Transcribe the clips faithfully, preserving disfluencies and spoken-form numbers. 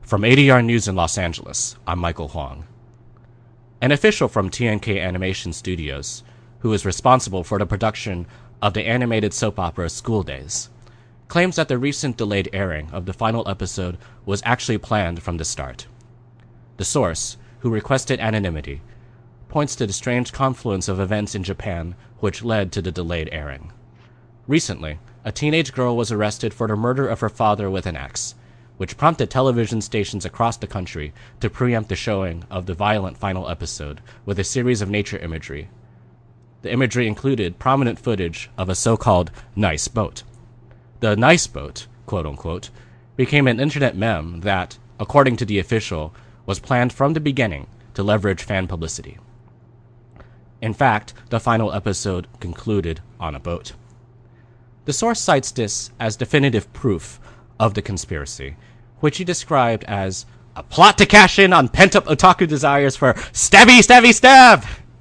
From A D R News in Los Angeles, I'm Michael Huang. An official from T N K Animation Studios, who is responsible for the production of the animated soap opera School Days, claims that the recent delayed airing of the final episode was actually planned from the start. The source, who requested anonymity, points to the strange confluence of events in Japan which led to the delayed airing. Recently, a teenage girl was arrested for the murder of her father with an axe, which prompted television stations across the country to preempt the showing of the violent final episode with a series of nature imagery. The imagery included prominent footage of a so-called nice boat. The nice boat, quote-unquote, became an internet meme that, according to the official, was planned from the beginning to leverage fan publicity. In fact, the final episode concluded on a boat. The source cites this as definitive proof of the conspiracy, which he described as a plot to cash in on pent-up otaku desires for stabby, stabby, stab!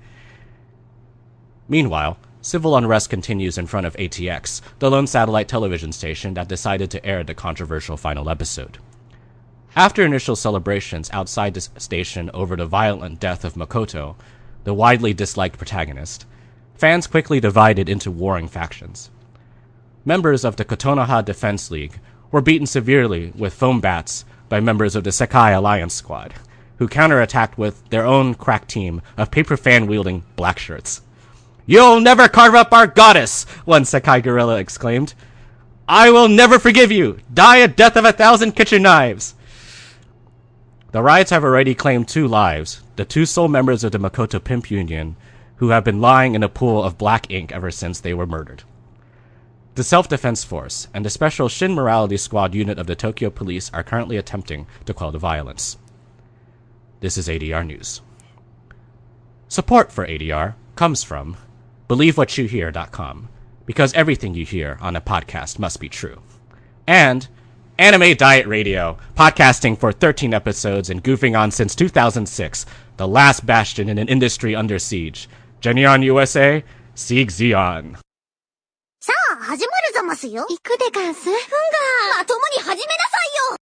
Meanwhile, civil unrest continues in front of A T X, the lone satellite television station that decided to air the controversial final episode. After initial celebrations outside the station over the violent death of Makoto, the widely disliked protagonist, fans quickly divided into warring factions. Members of the Kotonoha Defense League were beaten severely with foam bats by members of the Sekai Alliance Squad, who counterattacked with their own crack team of paper fan-wielding black shirts. "You'll never carve up our goddess!" one Sekai gorilla exclaimed. "I will never forgive you! Die a death of a thousand kitchen knives!" The riots have already claimed two lives, the two sole members of the Makoto Pimp Union, who have been lying in a pool of black ink ever since they were murdered. The Self-Defense Force and the Special Shin Morality Squad unit of the Tokyo Police are currently attempting to quell the violence. This is A D R News. Support for A D R comes from believe what you hear dot com, because everything you hear on a podcast must be true. And Anime Diet Radio, podcasting for thirteen episodes and goofing on since two thousand six, the last bastion in an industry under siege. Genion U S A, Sieg Zion. さあ、始まるざますよ。行くでかんす。ふんが、まともに始めなさいよ。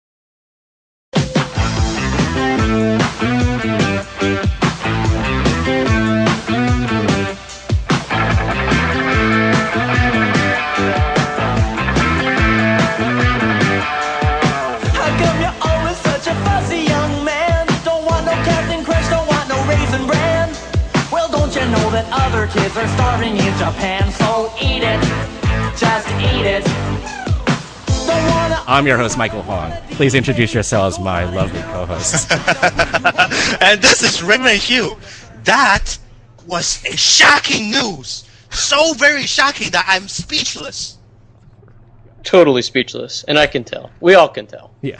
That other kids are starving in Japan, so eat it, just eat it. I'm your host, Michael Huang. Please introduce yourselves, my lovely co-hosts. And this is Raymond Hugh. That was a shocking news. So very shocking that I'm speechless. Totally speechless, and I can tell. We all can tell. Yeah.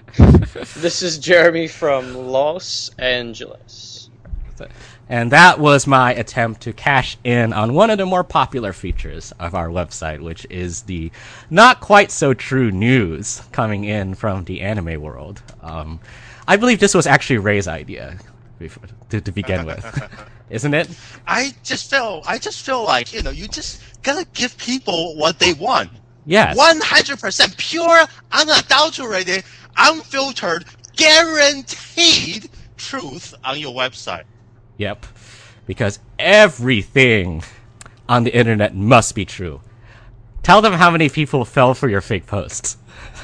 This is Jeremy from Los Angeles. And that was my attempt to cash in on one of the more popular features of our website, which is the not quite so true news coming in from the anime world. Um, I believe this was actually Ray's idea before, to, to begin with, isn't it? I just feel, I just feel like, you know, you just gotta give people what they want. Yes. one hundred percent pure, unadulterated, unfiltered, guaranteed truth on your website. Yep, because everything on the internet must be true. Tell them how many people fell for your fake posts.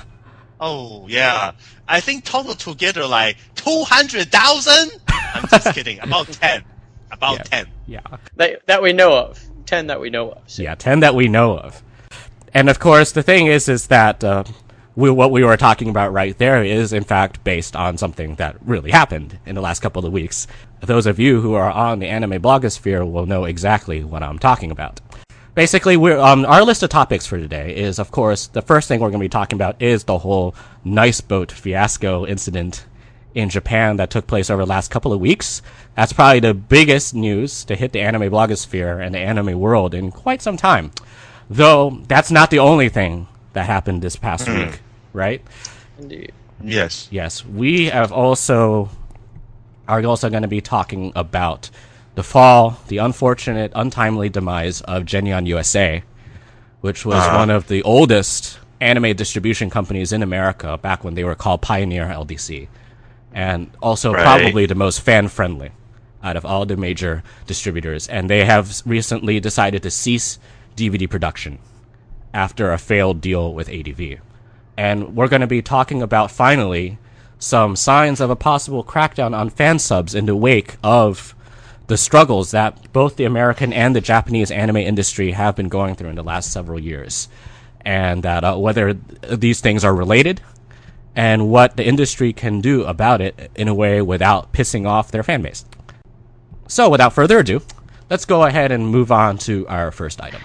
Oh, yeah. I think total together like two hundred thousand? I'm just kidding. About ten. About yeah. ten. Yeah. That, that we know of. ten that we know of. So. Yeah, ten that we know of. And of course, the thing is, is that uh, we, what we were talking about right there is, in fact, based on something that really happened in the last couple of weeks. Those of you who are on the anime blogosphere will know exactly what I'm talking about. Basically, we're, um, our list of topics for today is, of course, the first thing we're going to be talking about is the whole nice boat fiasco incident in Japan that took place over the last couple of weeks. That's probably the biggest news to hit the anime blogosphere and the anime world in quite some time. Though, that's not the only thing that happened this past week, right? Indeed. Yes. Yes, we have also are also going to be talking about the fall, the unfortunate, untimely demise of Genion U S A, which was uh-huh. one of the oldest anime distribution companies in America back when they were called Pioneer L D C. And also Right. probably the most fan-friendly out of all the major distributors. And they have recently decided to cease D V D production after a failed deal with A D V. And we're going to be talking about, finally, some signs of a possible crackdown on fan subs in the wake of the struggles that both the American and the Japanese anime industry have been going through in the last several years. And that uh, whether these things are related and what the industry can do about it in a way without pissing off their fan base. So without further ado, let's go ahead and move on to our first item.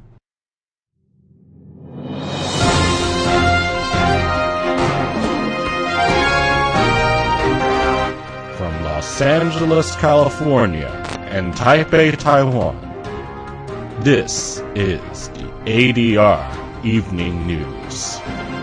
From Los Angeles, California, and Taipei, Taiwan, this is the A D R Evening News.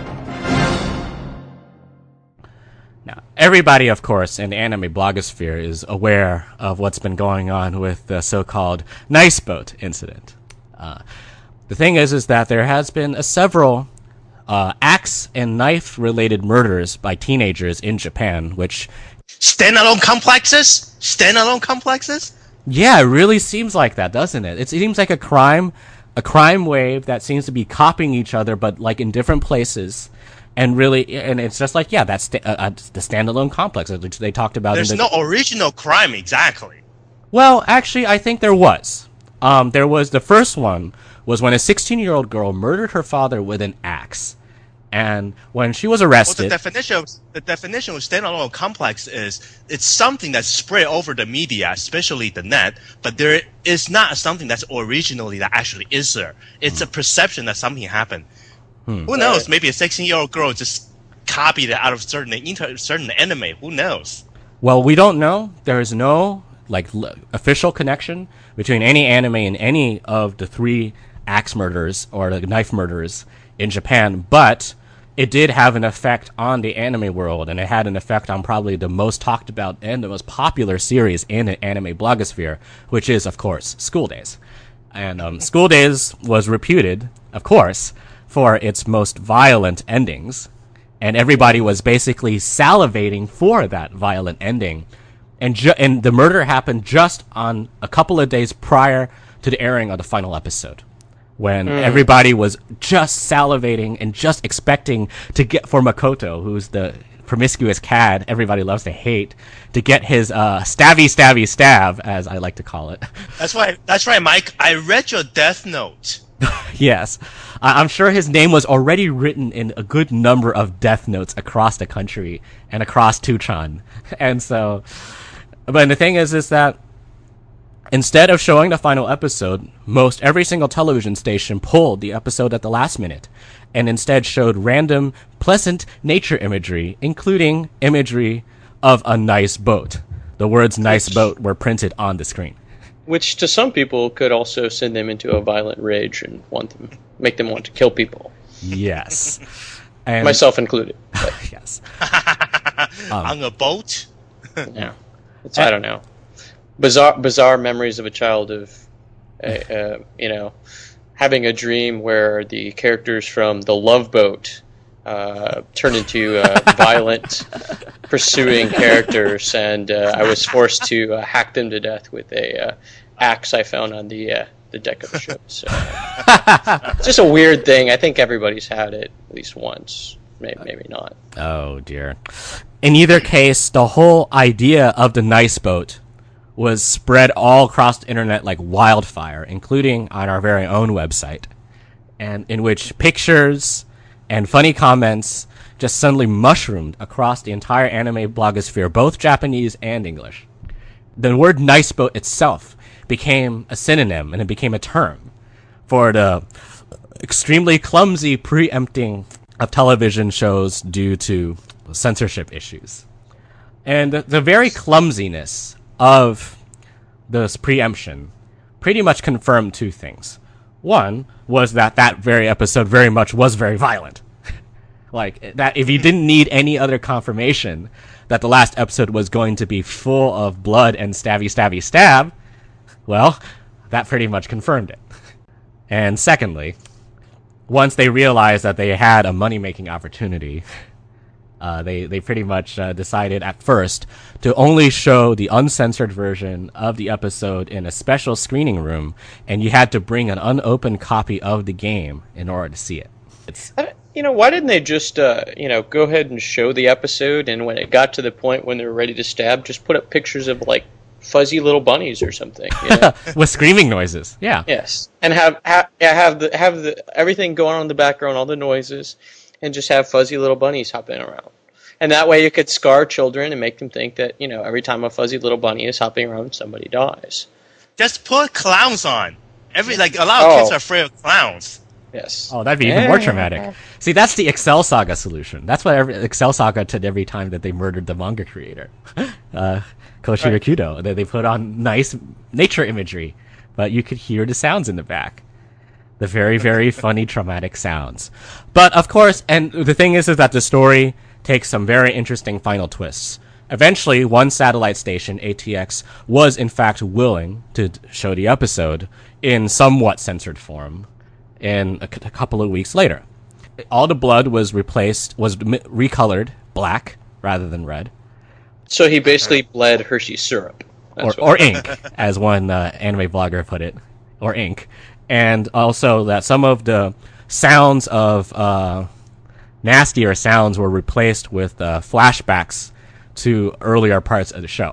Now, everybody, of course, in the anime blogosphere is aware of what's been going on with the so-called Nice Boat incident. Uh, the thing is, is that there has been a several uh, axe and knife-related murders by teenagers in Japan, which... Standalone complexes? Standalone complexes? Yeah, it really seems like that, doesn't it? It seems like a crime, a crime wave that seems to be copying each other, but like in different places, and really, and it's just like, yeah, that's sta- uh, uh, the standalone complex which they talked about. There's in the- no original crime exactly. Well, actually, I think there was. Um, there was the first one was when a sixteen-year-old girl murdered her father with an axe. And when she was Well, arrested, the definition of the definition of standalone complex is it's something that's spread over the media, especially the net, but there is not something that's originally that actually is there. It's a perception that something happened. Who knows? Maybe a sixteen-year-old girl just copied it out of certain inter- certain anime. Who knows? well, we don't know. There is no like l- official connection between any anime and any of the three axe murders or the knife murders in Japan, but it did have an effect on the anime world, and it had an effect on probably the most talked about and the most popular series in the anime blogosphere, which is, of course, School Days. And um, School Days was reputed, of course, for its most violent endings, and everybody was basically salivating for that violent ending. And ju- and the murder happened just on a couple of days prior to the airing of the final episode, when mm. everybody was just salivating and just expecting to get for Makoto, who's the promiscuous cad everybody loves to hate, to get his uh, stabby stabby stab, as I like to call it. That's why. That's right, Mike. I read your Death Note. Yes. I- I'm sure his name was already written in a good number of death notes across the country and across Tucson. And so, but the thing is, is that instead of showing the final episode, most every single television station pulled the episode at the last minute and instead showed random, pleasant nature imagery, including imagery of a nice boat. The words nice boat were printed on the screen. Which to some people could also send them into a violent rage and want them, make them want to kill people. Yes. And Myself included. But, yes. On a boat? yeah. It's, I don't know. Bizarre, bizarre memories of a child of, uh, uh, you know, having a dream where the characters from The Love Boat uh, turned into uh, violent, pursuing characters, and uh, I was forced to uh, hack them to death with a uh, axe I found on the uh, the deck of the ship. So uh, it's just a weird thing. I think everybody's had it at least once. Maybe, maybe not. Oh, dear. In either case, the whole idea of the nice boat was spread all across the internet like wildfire, including on our very own website, and in which pictures and funny comments just suddenly mushroomed across the entire anime blogosphere, both Japanese and English. The word nice boat itself became a synonym, and it became a term for the extremely clumsy preempting of television shows due to censorship issues. And the, the very clumsiness of this preemption pretty much confirmed two things. One was that that very episode very much was very violent. Like, that if you didn't need any other confirmation that the last episode was going to be full of blood and stabby stabby stab, well, that pretty much confirmed it. And secondly, once they realized that they had a money-making opportunity, uh, they, they pretty much uh, decided at first to only show the uncensored version of the episode in a special screening room, and you had to bring an unopened copy of the game in order to see it. It's You know, why didn't they just, uh, you know, go ahead and show the episode, and when it got to the point when they were ready to stab, just put up pictures of, like, fuzzy little bunnies or something, you know? with screaming noises, yeah. Yes, and have have yeah, have the have the everything going on in the background, all the noises, and just have fuzzy little bunnies hopping around. And that way, you could scar children and make them think that, you know, every time a fuzzy little bunny is hopping around, somebody dies. Just put clowns on. Every like a lot of Oh. kids are afraid of clowns. Yes. Oh, that'd be even more traumatic. See, that's the Excel Saga solution. That's what every, Excel Saga did every time that they murdered the manga creator, uh, Koshiro Right. Kudo. They, they put on nice nature imagery, but you could hear the sounds in the back. The very, very funny, traumatic sounds. But, of course, and the thing is, is that the story takes some very interesting final twists. Eventually, one satellite station, A T X, was in fact willing to show the episode in somewhat censored form in a, c- a couple of weeks later. All the blood was replaced, was m- recolored black rather than red, So he basically bled Hershey syrup. or, That's or ink, as one uh, anime blogger put it, or ink. And also that some of the sounds of uh, nastier sounds were replaced with uh, flashbacks to earlier parts of the show.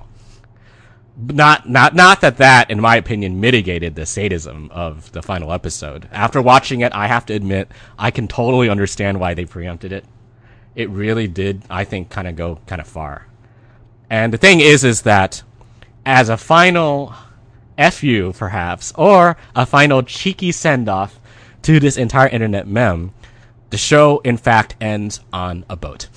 Not, not, not that that, in my opinion, mitigated the sadism of the final episode. After watching it, I have to admit, I can totally understand why they preempted it. It really did, I think, kind of go kind of far. And the thing is, is that as a final F U, perhaps, or a final cheeky send-off to this entire internet meme, the show, in fact, ends on a boat.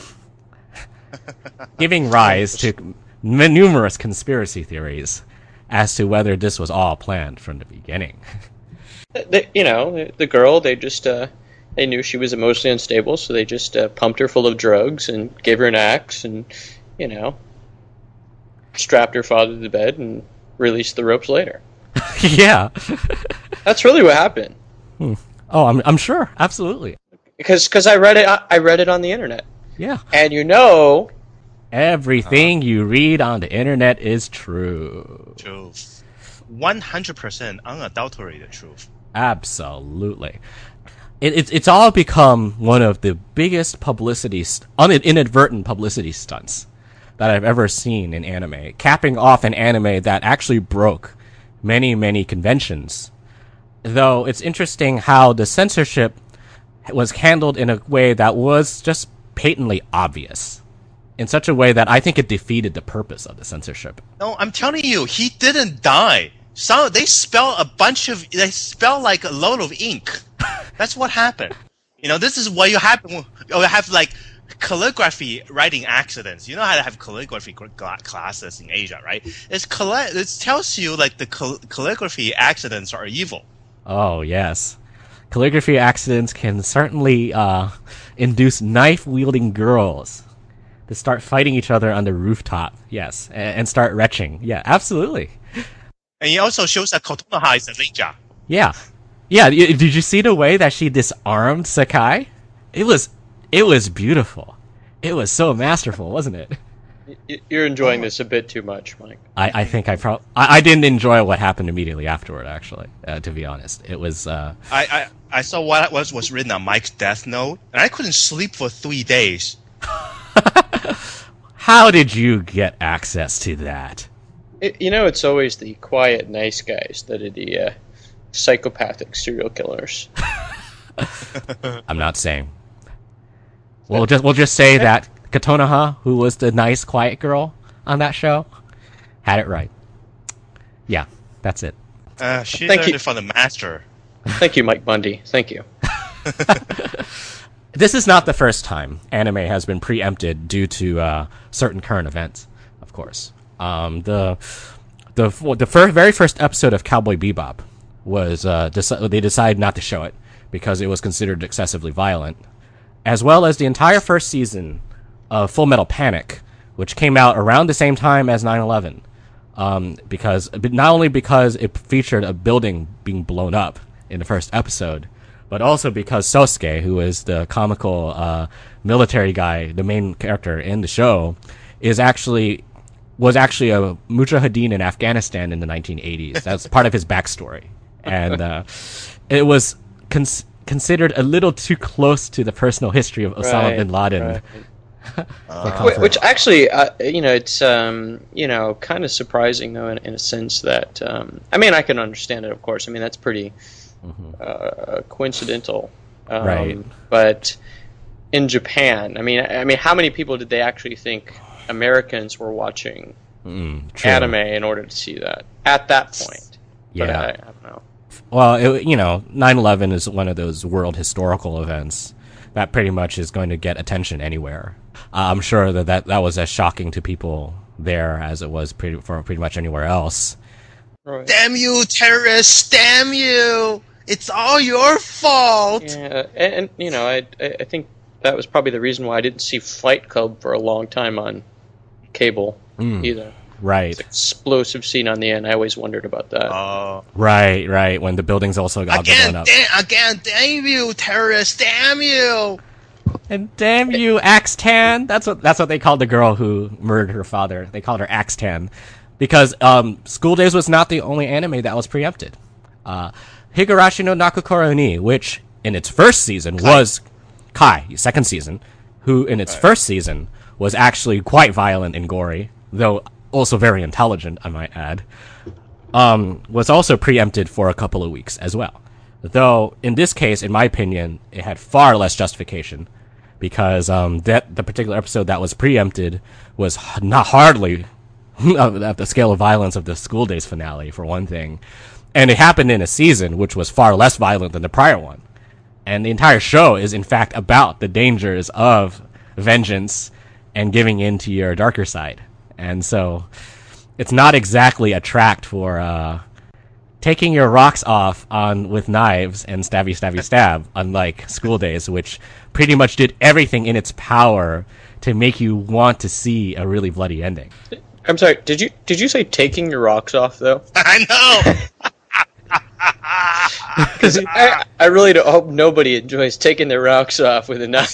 Giving rise to m- numerous conspiracy theories as to whether this was all planned from the beginning. They, you know, the girl, they just, uh, they knew she was emotionally unstable, so they just uh, pumped her full of drugs and gave her an axe and, you know, strapped her father to the bed and released the ropes later. Yeah. That's really what happened. Oh, I'm I'm sure. Absolutely. Because cause I read it, I read it on the internet. Yeah. And you know, Everything you read on the internet is true. Truth. one hundred percent unadulterated truth. Absolutely. It, it's it's all become one of the biggest publicity, st- un- inadvertent publicity stunts that I've ever seen in anime, capping off an anime that actually broke many, many conventions. Though it's interesting how the censorship was handled in a way that was just patently obvious, in such a way that I think it defeated the purpose of the censorship. No, I'm telling you, he didn't die. So they spell a bunch of, they spell like a load of ink. That's what happened. You know, this is what you have, you have like calligraphy writing accidents. You know how to have calligraphy cl- classes in Asia, right? It's coll- it tells you like the cal- calligraphy accidents are evil. Oh, yes. Calligraphy accidents can certainly uh, induce knife-wielding girls to start fighting each other on the rooftop, yes, and, and start retching. Yeah, absolutely. And it also shows that Kotonoha is a ninja. Yeah. Yeah, y- did you see the way that she disarmed Sakai? It was, it was beautiful. It was so masterful, wasn't it? y- you're enjoying this a bit too much, Mike. I, I think I probably, I, I didn't enjoy what happened immediately afterward, actually, uh, to be honest. It was, uh, I, I, I saw what was, was written on Mike's death note, and I couldn't sleep for three days. how did you get access to that? It, you know, it's always the quiet, nice guys that are the uh, psychopathic serial killers. I'm not saying. We'll just we'll just say that Kotonoha, who was the nice, quiet girl on that show, had it right. Yeah, that's it. Uh, she Thank learned you. it from the master. Thank you, Mike Bundy. Thank you. This is not the first time anime has been preempted due to uh, certain current events, of course. Um, the the the fir- very first episode of Cowboy Bebop was uh, deci- they decided not to show it because it was considered excessively violent, as well as the entire first season of Full Metal Panic, which came out around the same time as nine eleven. Um, because but not only because it featured a building being blown up in the first episode, but also because Sosuke, who is the comical uh, military guy, the main character in the show, is actually was actually a mujahideen in Afghanistan in the nineteen eighties. That's part of his backstory, and uh, it was cons- considered a little too close to the personal history of Osama Right, bin Laden. right. for Wh- comfort. Which actually, uh, you know, it's um, you know kind of surprising though, in, in a sense that um, I mean, I can understand it, of course. I mean, that's pretty uh, coincidental, um, Right. But in Japan, I mean, I mean, how many people did they actually think Americans were watching Mm, true. anime in order to see that at that point? But Yeah. I, I don't know. Well, it, you know, nine eleven is one of those world historical events that pretty much is going to get attention anywhere. Uh, I'm sure that, that that was as shocking to people there as it was pretty, for pretty much anywhere else. Right. Damn you, terrorists! Damn you! It's all your fault! Yeah, and, and you know, I I I think that was probably the reason why I didn't see Fight Club for a long time on cable either. Right, It's explosive scene on the end. I always wondered about that. Oh. right, right. When the buildings also got Again, blown up. damn, again, damn you, terrorists! Damn you! And damn you, Axe-Tan! That's what that's what they called the girl who murdered her father. They called her Axe-Tan. Because um, School Days was not the only anime that was preempted. Uh, Higurashi no Nakukoro ni, which in its first season was Kai, second season, who in its first season was actually quite violent and gory, though also very intelligent, I might add, um, was also preempted for a couple of weeks as well. Though, in this case, in my opinion, it had far less justification, because um, that the particular episode that was preempted was h- not hardly at the scale of violence of the School Days finale, for one thing. And it happened in a season which was far less violent than the prior one. And the entire show is, in fact, about the dangers of vengeance and giving in to your darker side. And so it's not exactly a tract for uh, taking your rocks off on with knives and stabby, stabby, stab, unlike School Days, which pretty much did everything in its power to make you want to see a really bloody ending. I'm sorry. Did you did you say taking your rocks off though? I know! Because I, I really don't hope nobody enjoys taking their rocks off with a knife.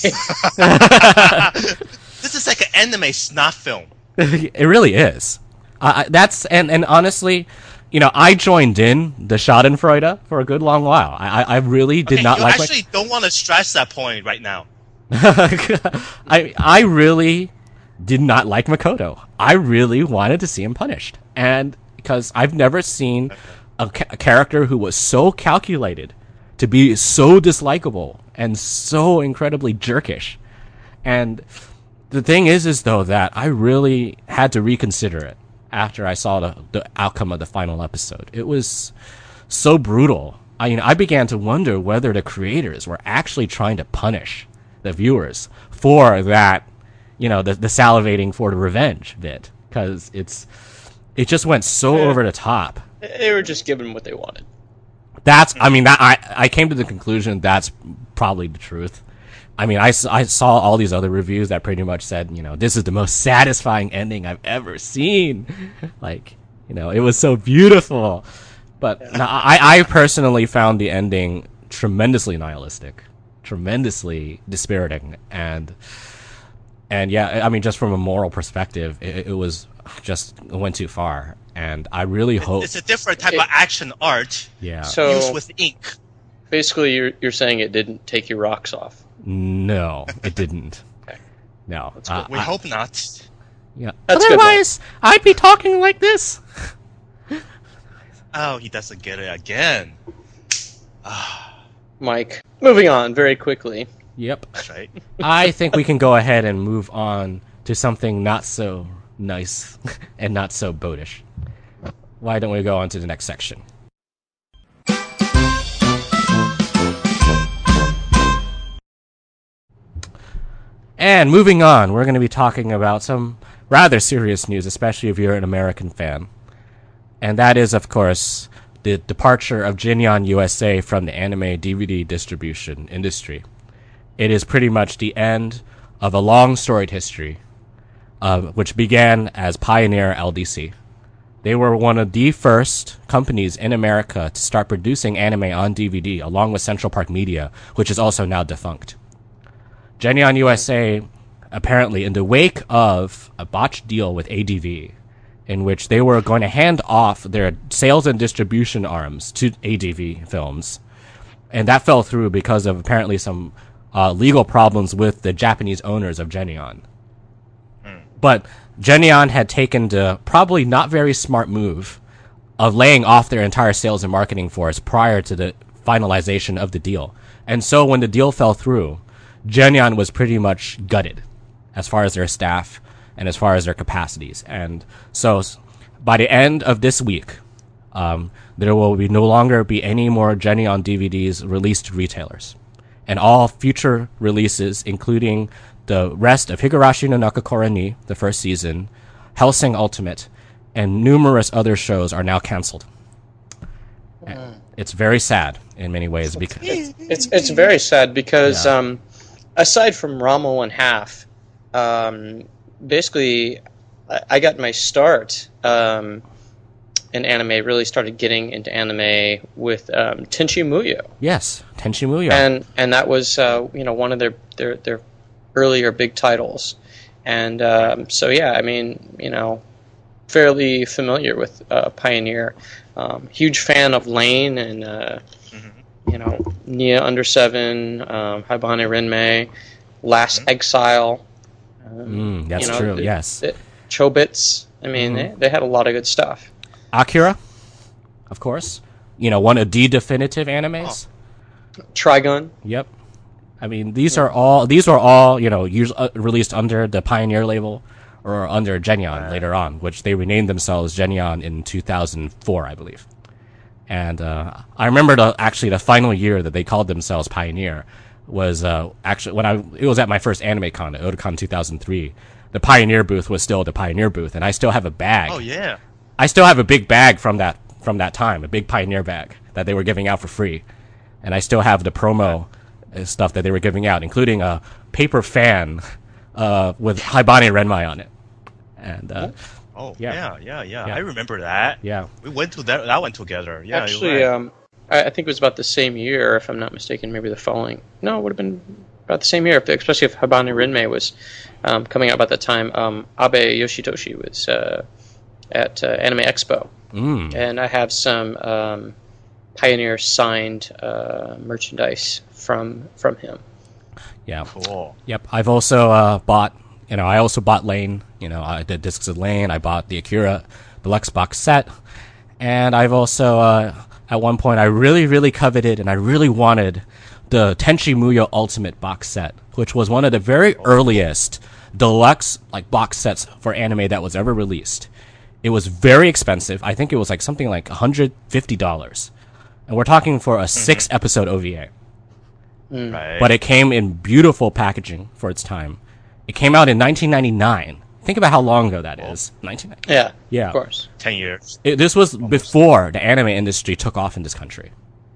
This is like an anime snot film. It really is. Uh, that's and, and honestly, you know, I joined in the Schadenfreude for a good long while. I, I really did Okay, not you like. actually don't want to stress that point right now. I I really did not like Makoto. I really wanted to see him punished, and because I've never seen a, ca- a character who was so calculated to be so dislikable and so incredibly jerkish. And the thing is, is though that I really had to reconsider it after I saw the, the outcome of the final episode. It was so brutal. I mean, I began to wonder whether the creators were actually trying to punish the viewers for that, you know, the, the salivating for the revenge bit, because it's it just went so over the top. They were just given what they wanted. That's, I mean, that I I came to the conclusion that's probably the truth. I mean, I, s- I saw all these other reviews that pretty much said, you know, this is the most satisfying ending I've ever seen. Like, you know, it was so beautiful. But no, I, I personally found the ending tremendously nihilistic, tremendously dispiriting, and and yeah, I mean, just from a moral perspective, it, it was just it went too far. And I really hope, It's a different type It- of action art yeah, So used with ink. basically, you're you're saying it didn't take your rocks off. no, it didn't. Okay. No, That's uh, We I- hope not. yeah. That's good, Otherwise, I'd be talking like this. Oh, he doesn't get it again. Mike, moving on very quickly. Yep. That's right. I think we can go ahead and move on to something not so nice and not so boatish. Why don't we go on to the next section? And moving on, we're going to be talking about some rather serious news, especially if you're an American fan. And that is, of course, the departure of Jinyan U S A from the anime D V D distribution industry. It is pretty much the end of a long storied history, uh, which began as Pioneer L D C. They were one of the first companies in America to start producing anime on D V D, along with Central Park Media, which is also now defunct. Geneon U S A, apparently, in the wake of a botched deal with A D V, in which they were going to hand off their sales and distribution arms to A D V Films, and that fell through because of apparently some uh, legal problems with the Japanese owners of Geneon. Mm. But Geneon had taken the probably not very smart move of laying off their entire sales and marketing force prior to the finalization of the deal. And so when the deal fell through, Geneon was pretty much gutted as far as their staff and as far as their capacities. And so by the end of this week, um, there will be no longer be any more Geneon D V Ds released to retailers. And all future releases, including the rest of Higurashi no Nakakora ni, the first season, Hellsing Ultimate, and numerous other shows are now canceled. Mm. It's very sad in many ways. because It's it's very sad because yeah. um, aside from Ranma One Half, um, basically I, I got my start um, in anime, really started getting into anime with um, Tenchi Muyo. Yes, Tenchi Muyo. And and that was uh, you know one of their, their, their earlier big titles. And um, so, yeah, I mean, you know, fairly familiar with uh, Pioneer. Um, huge fan of Lane and, uh, mm-hmm. you know, Nia Under seven, um, Haibane Renmei, Last mm-hmm. Exile. Um, mm, that's you know, true, the, yes. The Chobits. I mean, mm-hmm. they, they had a lot of good stuff. Akira, of course. You know, one of the definitive animes. Oh. Trigun. Yep. I mean, these are all these are all you know usually, uh, released under the Pioneer label or under Geneon right. later on, which they renamed themselves Geneon in two thousand four, I believe. And uh, I remember the, actually the final year that they called themselves Pioneer was uh, actually when I it was at my first anime con at Otakon two thousand three. The Pioneer booth was still the Pioneer booth, and I still have a bag. Oh yeah, I still have a big bag from that from that time, a big Pioneer bag that they were giving out for free, and I still have the promo. Stuff that they were giving out, including a paper fan uh, with Haibane Renmei on it. And uh, oh yeah. Yeah, yeah, yeah, yeah, I remember that. Yeah, we went to that that one together. Yeah, actually, right. um, I, I think it was about the same year, if I'm not mistaken. Maybe the following. No, it would have been about the same year, if the, especially if Haibane Renmei was um, coming out about that time. Um, Abe Yoshitoshi was uh, at uh, Anime Expo, mm. and I have some um, Pioneer signed uh, merchandise from from him. Yeah. Cool. Yep. I've also uh, bought, you know, I also bought Lane. You know, I did Discs of Lane. I bought the Akira Deluxe box set. And I've also, uh, at one point, I really, really coveted and I really wanted the Tenchi Muyo Ultimate box set, which was one of the very earliest deluxe like box sets for anime that was ever released. It was very expensive. I think it was like something like one hundred fifty dollars. And we're talking for a six episode O V A. Mm. Right. But it came in beautiful packaging for its time. It came out in nineteen ninety-nine. Think about how long ago that is. nineteen ninety. Yeah, yeah, of course. Ten years. It, this was before the anime industry took off in this country.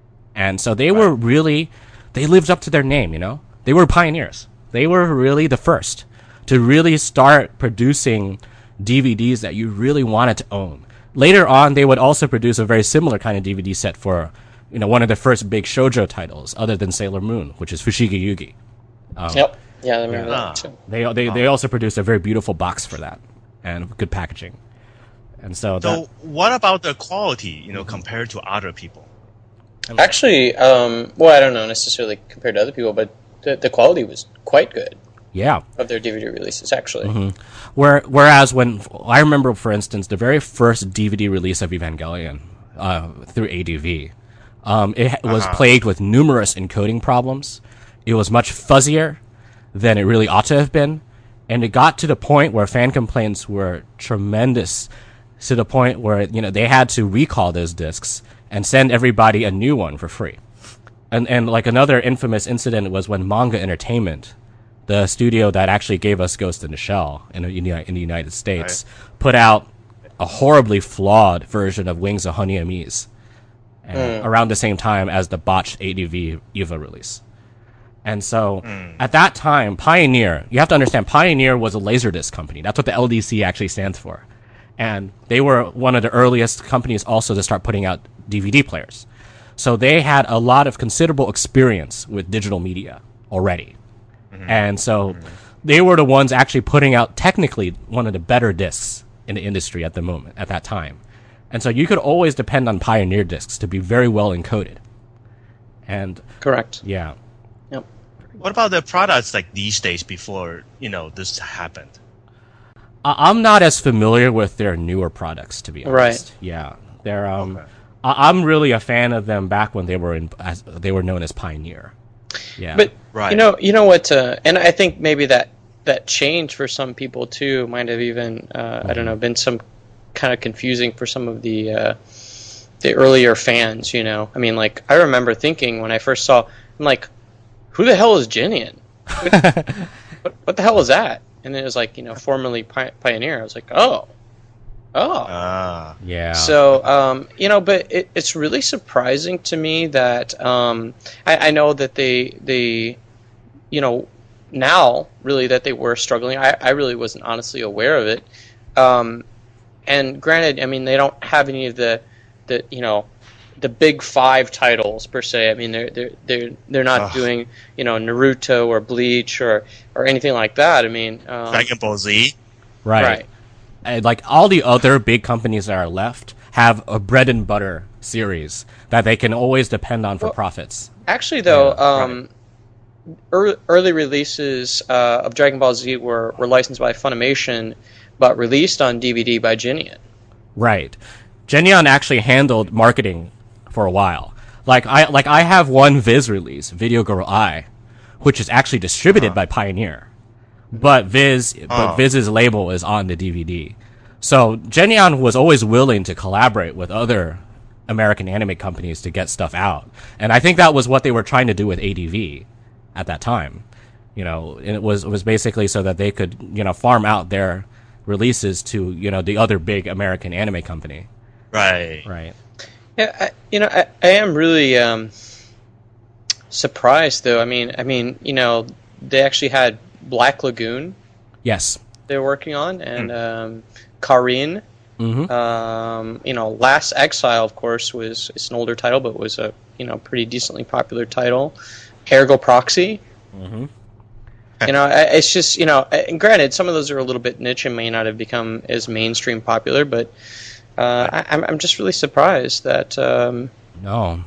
And so they right. were really, they lived up to their name, you know? They were pioneers. They were really the first to really start producing D V Ds that you really wanted to own. Later on, they would also produce a very similar kind of D V D set for, you know, one of the first big shoujo titles, other than Sailor Moon, which is Fushigi Yugi. Um, yep. Yeah, I remember yeah. that too. They they they also produced a very beautiful box for that, and good packaging. And so. So, that, what about the quality? You know, compared to other people. Actually, um, well, I don't know necessarily compared to other people, but the, the quality was quite good. Yeah. Of their D V D releases, actually. Mm-hmm. Where, whereas when I remember, for instance, the very first D V D release of Evangelion uh, through A D V, um, it was uh-huh. plagued with numerous encoding problems. It was much fuzzier than it really ought to have been, and it got to the point where fan complaints were tremendous, to the point where you know they had to recall those discs and send everybody a new one for free. And and like another infamous incident was when Manga Entertainment, the studio that actually gave us Ghost in the Shell in the, in the United States, right. put out a horribly flawed version of Wings of Honey Amis and mm. around the same time as the botched A D V EVA release. And so mm. at that time, Pioneer, you have to understand, Pioneer was a Laserdisc company. That's what the L D C actually stands for. And they were one of the earliest companies also to start putting out D V D players. So they had a lot of considerable experience with digital media already. Mm-hmm. And so mm-hmm. they were the ones actually putting out technically one of the better discs in the industry at the moment, at that time. And so you could always depend on Pioneer discs to be very well encoded. And correct. Yeah. Yep. What about the products like these days before, you know, this happened? I'm not as familiar with their newer products, to be honest. Right. Yeah. They're um Okay. I- I'm really a fan of them back when they were in as they were known as Pioneer. Yeah. But Right. you know, you know what? Uh, and I think maybe that that change for some people too might have even uh, mm-hmm. I don't know been some kind of confusing for some of the uh, the earlier fans. You know, I mean, like I remember thinking when I first saw, I'm like, who the hell is Genion? what, what the hell is that? And then it was like, you know, formerly Pi- Pioneer. I was like, oh, oh. Ah. Yeah. So, um, you know, but it, it's really surprising to me that um, I, I know that they, they, you know, now really that they were struggling. I, I really wasn't honestly aware of it. Um, and granted, I mean, they don't have any of the, the you know, the big five titles per se. I mean, they're they're they're they're not Ugh. doing you know Naruto or Bleach or or anything like that. I mean, um, Dragon Ball Z. right. right. And like all the other big companies that are left have a bread and butter series that they can always depend on for Well, profits. Actually, though, Yeah, um, early, early releases uh, of Dragon Ball Z were, were licensed by Funimation, but released on D V D by Genion. Right. Genion actually handled marketing for a while. Like I like I have one Viz release, Video Girl I, which is actually distributed by Pioneer. But Viz but Oh. Viz's label is on the D V D. So Genion was always willing to collaborate with other American anime companies to get stuff out. And I think that was what they were trying to do with A D V at that time. You know, and it was it was basically so that they could, you know, farm out their releases to, you know, the other big American anime company. Right. Right. Yeah, I, you know, I, I am really um, surprised, though. I mean, I mean, you know, they actually had Black Lagoon Yes. they were working on, and um, Karin. Mm-hmm. Um, you know, Last Exile, of course, was it's an older title, but was a you know pretty decently popular title. Ergo Proxy. Mm-hmm. You know, I- it's just you know, and granted, some of those are a little bit niche and may not have become as mainstream popular, but uh, I, I'm I'm just really surprised that. Um, No.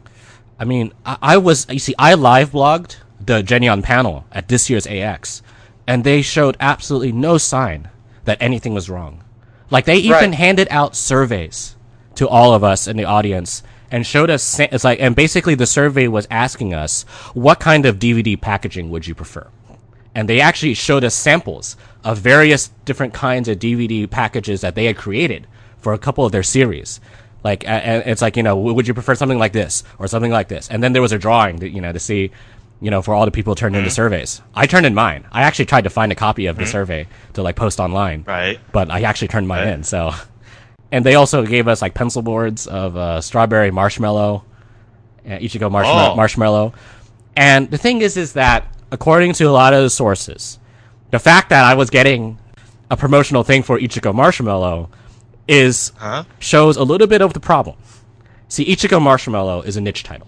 I mean, I, I was, you see, I live blogged the Genion panel at this year's A X, and they showed absolutely no sign that anything was wrong. Like, they even Right. handed out surveys to all of us in the audience and showed us, sa- it's like, and basically the survey was asking us, what kind of D V D packaging would you prefer? And they actually showed us samples of various different kinds of D V D packages that they had created for a couple of their series. Like, uh, and it's like, you know, w- would you prefer something like this or something like this? And then there was a drawing, to, you know, to see, you know, for all the people who turned in the surveys. I turned in mine. I actually tried to find a copy of the survey to, like, post online. Right. But I actually turned mine Right. in, so. And they also gave us, like, pencil boards of uh, strawberry marshmallow, uh, Ichigo marshmallow, Oh. marshmallow. And the thing is, is that, according to a lot of the sources, the fact that I was getting a promotional thing for Ichigo Marshmallow is Huh? shows a little bit of the problem. See, Ichigo Marshmallow is a niche title.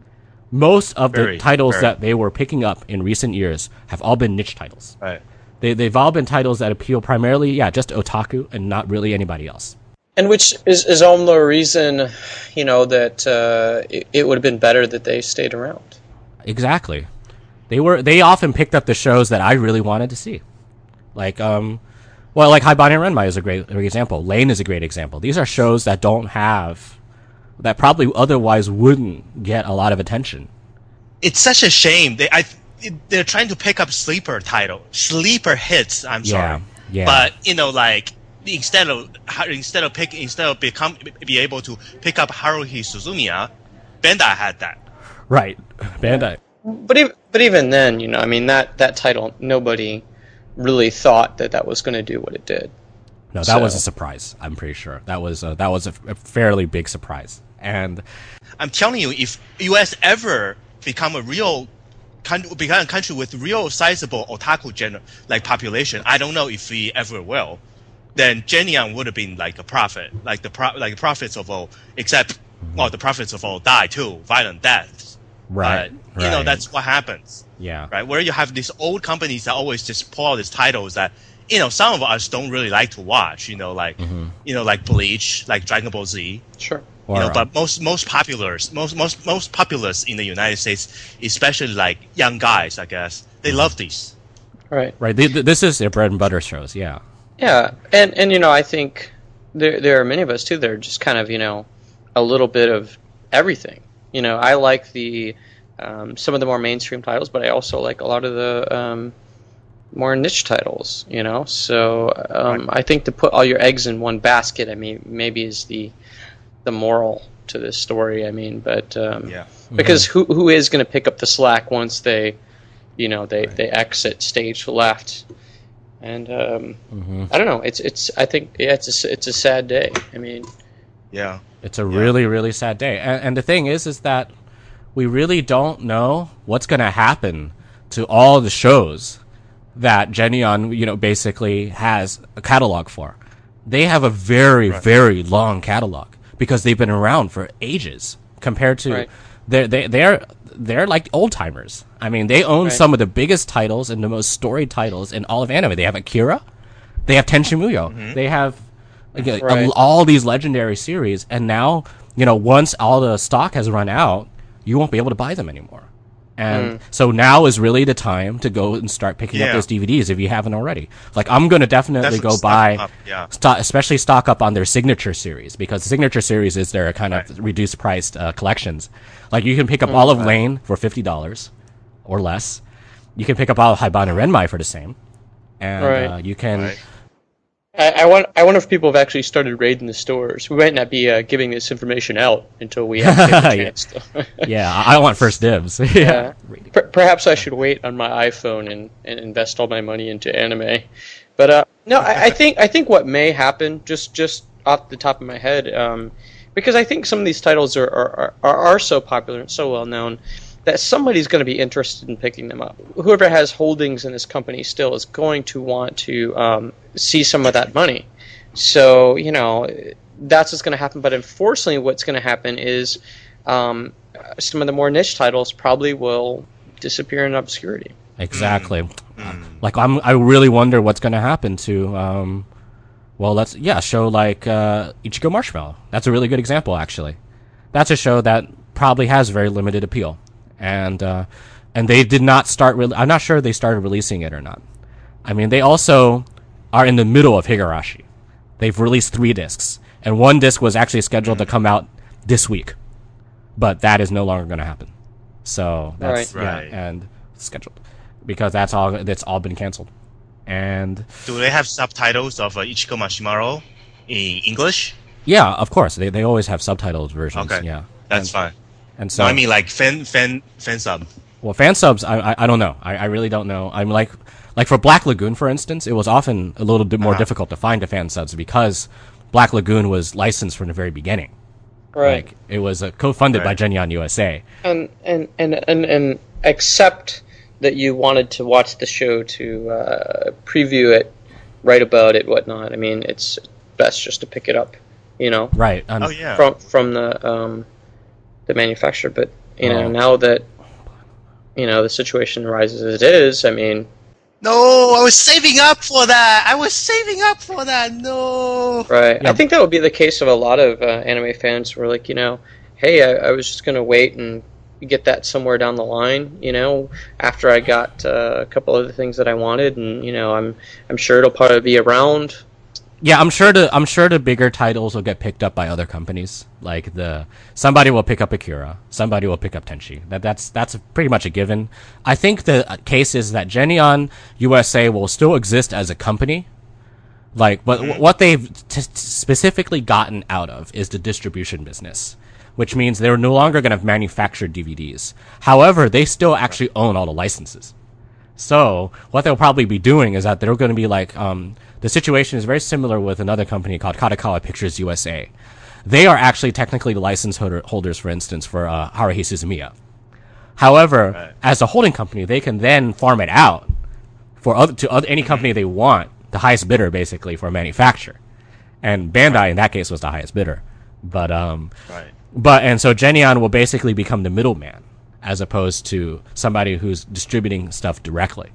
Most of Very, the titles very. that they were picking up in recent years have all been niche titles. Right. They, they've all been titles that appeal primarily, yeah, just to otaku and not really anybody else. and which is is all the reason, you know, that uh, it, it would have been better that they stayed around. Exactly. They were they often picked up the shows that I really wanted to see. Like um well like Haibane Renmai is a great, great example. Lane is a great example. These are shows that don't have that probably otherwise wouldn't get a lot of attention. It's such a shame. They I they're trying to pick up sleeper title, sleeper hits. I'm sorry. Yeah. But you know, like instead of instead of pick instead of become be able to pick up Haruhi Suzumiya, Bandai had that. Right. Bandai. But even, but even then, you know, I mean that that title, nobody really thought that that was going to do what it did. No, that So- was a surprise. I'm pretty sure that was a, that was a, a fairly big surprise. And I'm telling you, if U S ever become a real country, become a country with real sizable otaku gener- like population, I don't know if we ever will. then Genion would have been like a prophet, like the pro- like the prophets of old, except well, the prophets of old die too, violent deaths. Right. Uh, you know, right. that's what happens. Yeah. Right, where you have these old companies that always just pull out these titles that, you know, some of us don't really like to watch. You know, like Mm-hmm. you know, like Bleach, like Dragon Ball Z. Sure. Or, You know, uh, but most most populars, most most most populous in the United States, especially like young guys, I guess, they love these. Right. right. Th- th- this is their bread and butter shows. Yeah. Yeah, and and you know, I think there there are many of us too that are just kind of, you know, a little bit of everything. You know, I like the um, some of the more mainstream titles, but I also like a lot of the um, more niche titles. You know, so um, I think to put all your eggs in one basket, I mean, maybe is the the moral to this story. I mean, but um, Yeah. because who who is going to pick up the slack once they, you know, they, they exit stage left. And um, Mm-hmm. I don't know. It's it's. I think yeah, it's a, it's a sad day. I mean, Yeah. It's a really, really sad day. And, and the thing is, is that we really don't know what's going to happen to all the shows that Genion, you know, basically has a catalog for. They have a very, Right. very long catalog because they've been around for ages compared to Right. they're, they, they're, they're like old timers. I mean, they own Right. some of the biggest titles and the most storied titles in all of anime. They have Akira. They have Tenshin Muyo. They have like, a- Right. all these legendary series, and now, you know, once all the stock has run out, you won't be able to buy them anymore. And so now is really the time to go and start picking up Yeah. those D V Ds if you haven't already. Like, I'm going to definitely Definitely go stock buy, up, yeah. sto- especially stock up on their signature series, because the signature series is their kind of reduced priced uh, collections. Like, you can pick up all of Lane for fifty dollars or less. You can pick up all of Haibane Renmai for the same. And Right. uh, you can. Right. I, I want I wonder if people have actually started raiding the stores. We might not be uh, giving this information out until we actually have a Yeah. chance. To. Yeah, I I want first dibs. yeah. Yeah. Per- perhaps I should wait on my iPhone and, and invest all my money into anime. But uh, no, I, I think I think what may happen, just just off the top of my head, um, because I think some of these titles are are, are, are so popular and so well known that somebody's going to be interested in picking them up. Whoever has holdings in this company still is going to want to um, see some of that money. So, you know, that's what's going to happen. But unfortunately, what's going to happen is um, some of the more niche titles probably will disappear in obscurity. Exactly. Like, I'm, I really wonder what's going to happen to, um, well, let's, yeah, a show like uh, Ichigo Marshmallow. That's a really good example, actually. That's a show that probably has very limited appeal. And, uh, and they did not start, re- I'm not sure they started releasing it or not. I mean, they also are in the middle of Higurashi. They've released three discs, and one disc was actually scheduled to come out this week, but that is no longer going to happen. So that's Right. yeah, Right. and scheduled because that's all that's all been canceled. And Do they have subtitles of uh, Ichigo Mashimaro in English? yeah, of course they they always have subtitled versions. Okay. Yeah, That's and, fine. And so No, I mean like fan fan fan sub. well, fan subs, I I, I don't know. I, I really don't know. I'm like. Like for Black Lagoon, for instance, it was often a little bit more Uh-huh. difficult to find a fan subs because Black Lagoon was licensed from the very beginning. Right. Like it was uh, co-funded by Right. Genion U S A. And, and, and, and, and accept that you wanted to watch the show to uh, preview it, write about it, whatnot. I mean, it's best just to pick it up, you know, Right. Um, Oh yeah. from from the um, the manufacturer. But you know, Oh. now that you know the situation arises as it is, I mean, No, I was saving up for that. I was saving up for that. No. right? Yeah. I think that would be the case of a lot of uh, anime fans who are like, you know, hey, I, I was just going to wait and get that somewhere down the line, you know, after I got uh, a couple other things that I wanted, and you know, I'm I'm sure it'll probably be around. yeah, I'm sure the I'm sure the bigger titles will get picked up by other companies. Like the somebody will pick up Akira, somebody will pick up Tenchi. That that's that's pretty much a given. I think the case is that Genion U S A will still exist as a company. Like, but w what they've t- specifically gotten out of is the distribution business, which means they're no longer going to manufacture D V Ds. However, they still actually own all the licenses. So what they'll probably be doing is that they're going to be like, um, the situation is very similar with another company called Kadokawa Pictures U S A. They are actually technically the license holder, holders, for instance, for uh, Haruhi Suzumiya. However, Right. as a holding company, they can then farm it out for other, to other, any company they want the highest bidder basically for manufacture, and Bandai in that case was the highest bidder. But um, Right. but and so Geneon will basically become the middleman as opposed to somebody who's distributing stuff directly,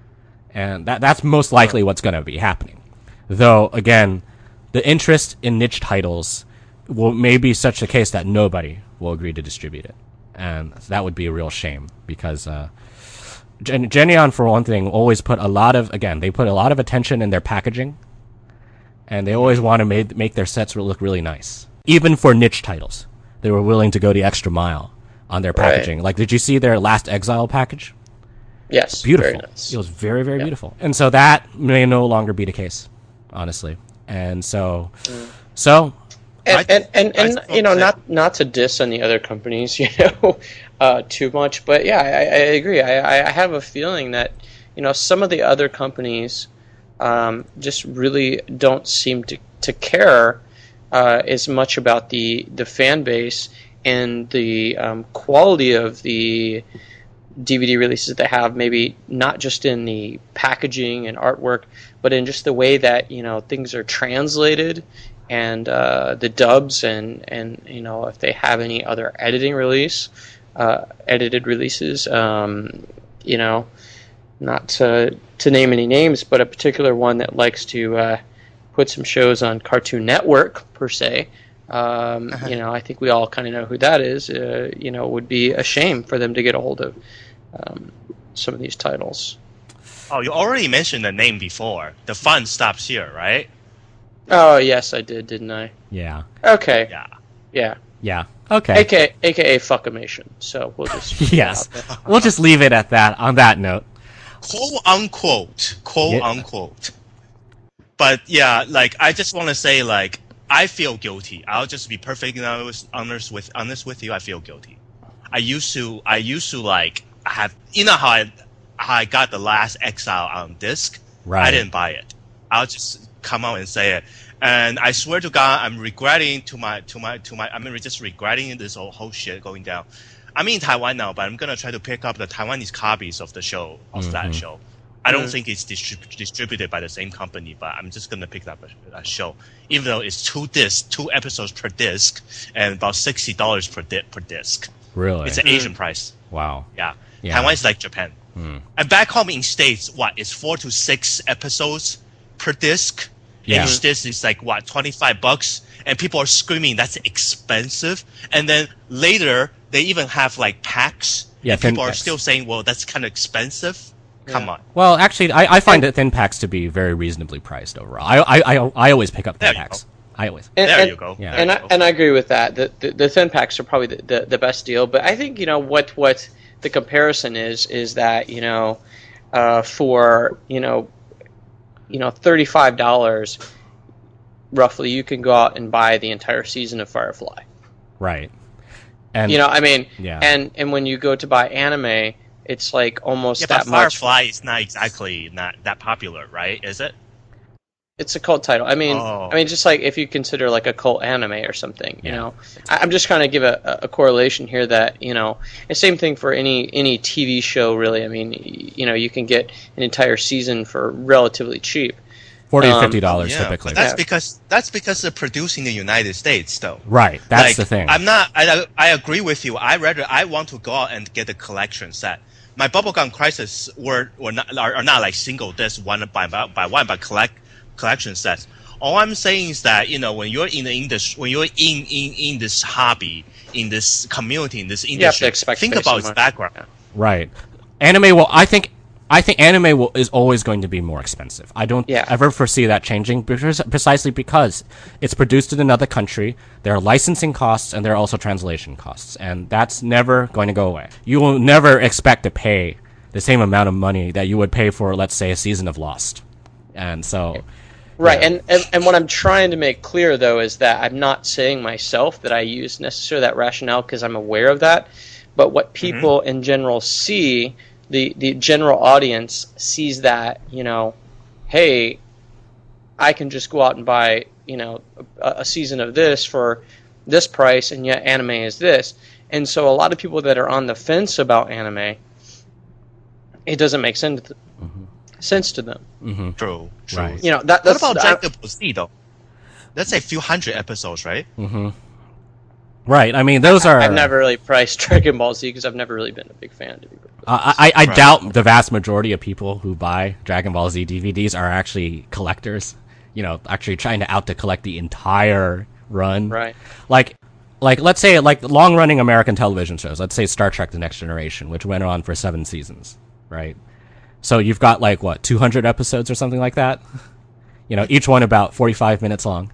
and that that's most likely what's going to be happening. Though again, the interest in niche titles will may be such a case that nobody will agree to distribute it, and that would be a real shame because uh, Gen- Geneon, for one thing, always put a lot of again they put a lot of attention in their packaging, and they always want to make make their sets look really nice. Even for niche titles, they were willing to go the extra mile on their packaging. Right. Like, did you see their Last Exile package? Yes, Beautiful. very nice. It was very, very Yeah. beautiful. And so that may no longer be the case, honestly. And so, so And I- and, and, I and suppose you know, that- not not to diss on the other companies, you know, uh, too much, but yeah, I, I agree. I, I have a feeling that you know some of the other companies um, just really don't seem to to care uh, as much about the the fan base and the um, quality of the D V D releases they have, maybe not just in the packaging and artwork, but in just the way that you know things are translated and uh, the dubs and and you know if they have any other editing release, uh, edited releases, um, you know, not to to name any names, but a particular one that likes to uh, put some shows on Cartoon Network per se. Um, you know, I think we all kind of know who that is. Uh, you know, it would be a shame for them to get a hold of um, some of these titles. Oh, you already mentioned the name before. The fun stops here, right? Oh, yes, I did, didn't I? yeah, Okay, Yeah. yeah. yeah, okay. A K A, A K A fuckimation. So we'll just Yes, we'll just leave it at that. On that note, Quote unquote. Quote Yeah. unquote. But yeah, like I just want to say, like I feel guilty. I'll just be perfectly honest, honest with honest with you. I feel guilty. I used to. I used to like have. You know how I how I got the Last Exile on disc. Right. I didn't buy it. I'll just come out and say it. And I swear to God, I'm regretting to my to my to my. I'm just regretting this whole, whole shit going down. I'm in Taiwan now, but I'm gonna try to pick up the Taiwanese copies of the show of that show. I don't think it's distrib- distributed by the same company, but I'm just gonna pick up a, a show, even though it's two discs, two episodes per disc, and about sixty dollars per di- per disc. really, It's an Asian price. wow. Yeah. Yeah. Taiwan is like Japan. And back home in States, what it's four to six episodes per disc. Yeah. Each disc is like what twenty five bucks, and people are screaming that's expensive. And then later they even have like packs. Yeah, and thin people are packs. still saying, well, that's kind of expensive. Come on. Well, actually, I, I find that thin packs to be very reasonably priced overall. I I I, I always pick up There thin you packs. I always. And, There and, you go. Yeah. There And you I, go. and I agree with that. The, the, the thin packs are probably the, the, the best deal. But I think you know what what the comparison is is that you know uh, for you know you know thirty five dollars roughly you can go out and buy the entire season of Firefly. Right. And You know, I mean, Yeah. and and when you go to buy anime, it's like almost yeah, that but much. Firefly is not exactly not that popular, right? Is it? It's a cult title. I mean, Oh. I mean, just like if you consider like a cult anime or something, you Yeah. know. I, I'm just trying to give a, a correlation here that you know, and same thing for any any T V show. Really, I mean, y- you know, you can get an entire season for relatively cheap. forty to um, fifty dollars Yeah, typically. but that's Yeah. because that's because they're producing in the United States, though. Right. That's Like, the thing. I'm not. I, I agree with you. I rather I want to go out and get a collection set. My Bubblegum Crisis were were not are, are not like single disc one by by one, but collect collection sets. All I'm saying is that you know when you're in the industry, when you're in in, in this hobby, in this community, in this have to industry, expect think way about so its much. background. Yeah. Right. Anime will. I think. I think anime will, is always going to be more expensive. I don't Yeah. ever foresee that changing, because, precisely because it's produced in another country. There are licensing costs and there are also translation costs, and that's never going to go away. You will never expect to pay the same amount of money that you would pay for, let's say, a season of Lost. And so, Right, Yeah. and, and and what I'm trying to make clear though is that I'm not saying myself that I use necessarily that rationale because I'm aware of that, but what people in general see, the the general audience sees that you know, hey, I can just go out and buy you know a, a season of this for this price, and yet anime is this, and so a lot of people that are on the fence about anime, it doesn't make sense. sense to them. Mm-hmm. True, true. Right. You know, that, What that's about I- Dragon Ball Z though? That's a few hundred episodes, right? Mm-hmm. Right. I mean, those are. I've never really priced Dragon Ball Z because I've never really been a big fan. To be perfectly I, I, I Right. doubt the vast majority of people who buy Dragon Ball Z D V Ds are actually collectors. You know, actually trying to out to collect the entire run. Right. Like, like let's say like long running American television shows. Let's say Star Trek: The Next Generation, which went on for seven seasons. Right. So you've got like what two hundred episodes or something like that. You know, each one about forty-five minutes long.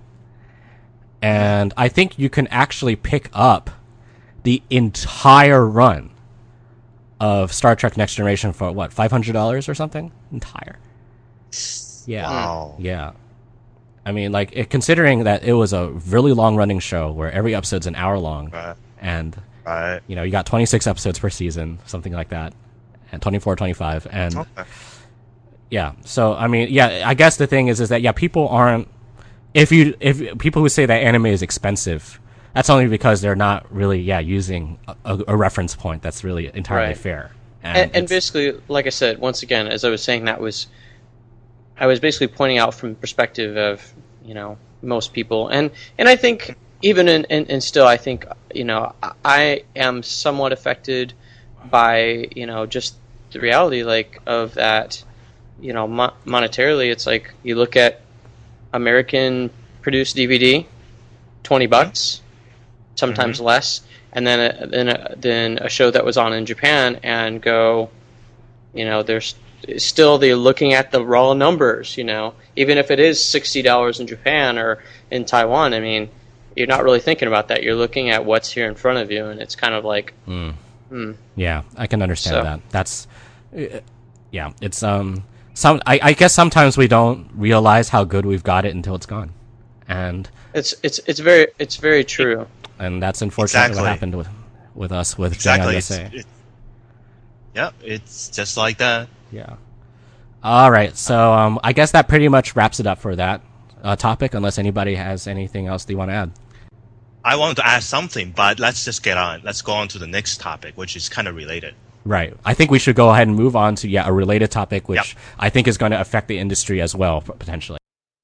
And I think you can actually pick up the entire run of Star Trek Next Generation for what, five hundred dollars or something? Entire. Yeah. Wow. Yeah. I mean, like, it, considering that it was a really long running show where every episode's an hour long, Right. and, Right. you know, you got twenty-six episodes per season, something like that, and twenty-four, twenty-five, and, Okay. yeah. So, I mean, yeah, I guess the thing is, is that, yeah, people aren't, if you, if people who say that anime is expensive, that's only because they're not really, yeah, using a, a, a reference point that's really entirely Right. fair. And, and it's- basically, like I said, once again, as I was saying, that was, I was basically pointing out from the perspective of, you know, most people. And, and I think, even in, in, and still, I think, you know, I, I am somewhat affected by, you know, just the reality, like, of that, you know, mo- monetarily, it's like, you look at American produced D V D, twenty bucks, sometimes less, and then a, then a, then a show that was on in Japan, and go, you know, there's still they're looking at the raw numbers, you know, even if it is sixty dollars in Japan or in Taiwan. I mean, you're not really thinking about that. You're looking at what's here in front of you, and it's kind of like, Yeah, I can understand So- that. That's, uh, yeah, it's um, some. I, I guess sometimes we don't realize how good we've got it until it's gone, and it's it's it's very it's very true. and that's unfortunately Exactly. what happened with with us with Exactly. J I It's, U S A. it, yeah, it's just like that. Yeah. All right, so um, I guess that pretty much wraps it up for that uh, topic. Unless anybody has anything else they want to add. I wanted to ask something, but let's just get on. Let's go on to the next topic, which is kind of related. Right. I think we should go ahead and move on to yeah a related topic, which Yep. I think is going to affect the industry as well p- potentially.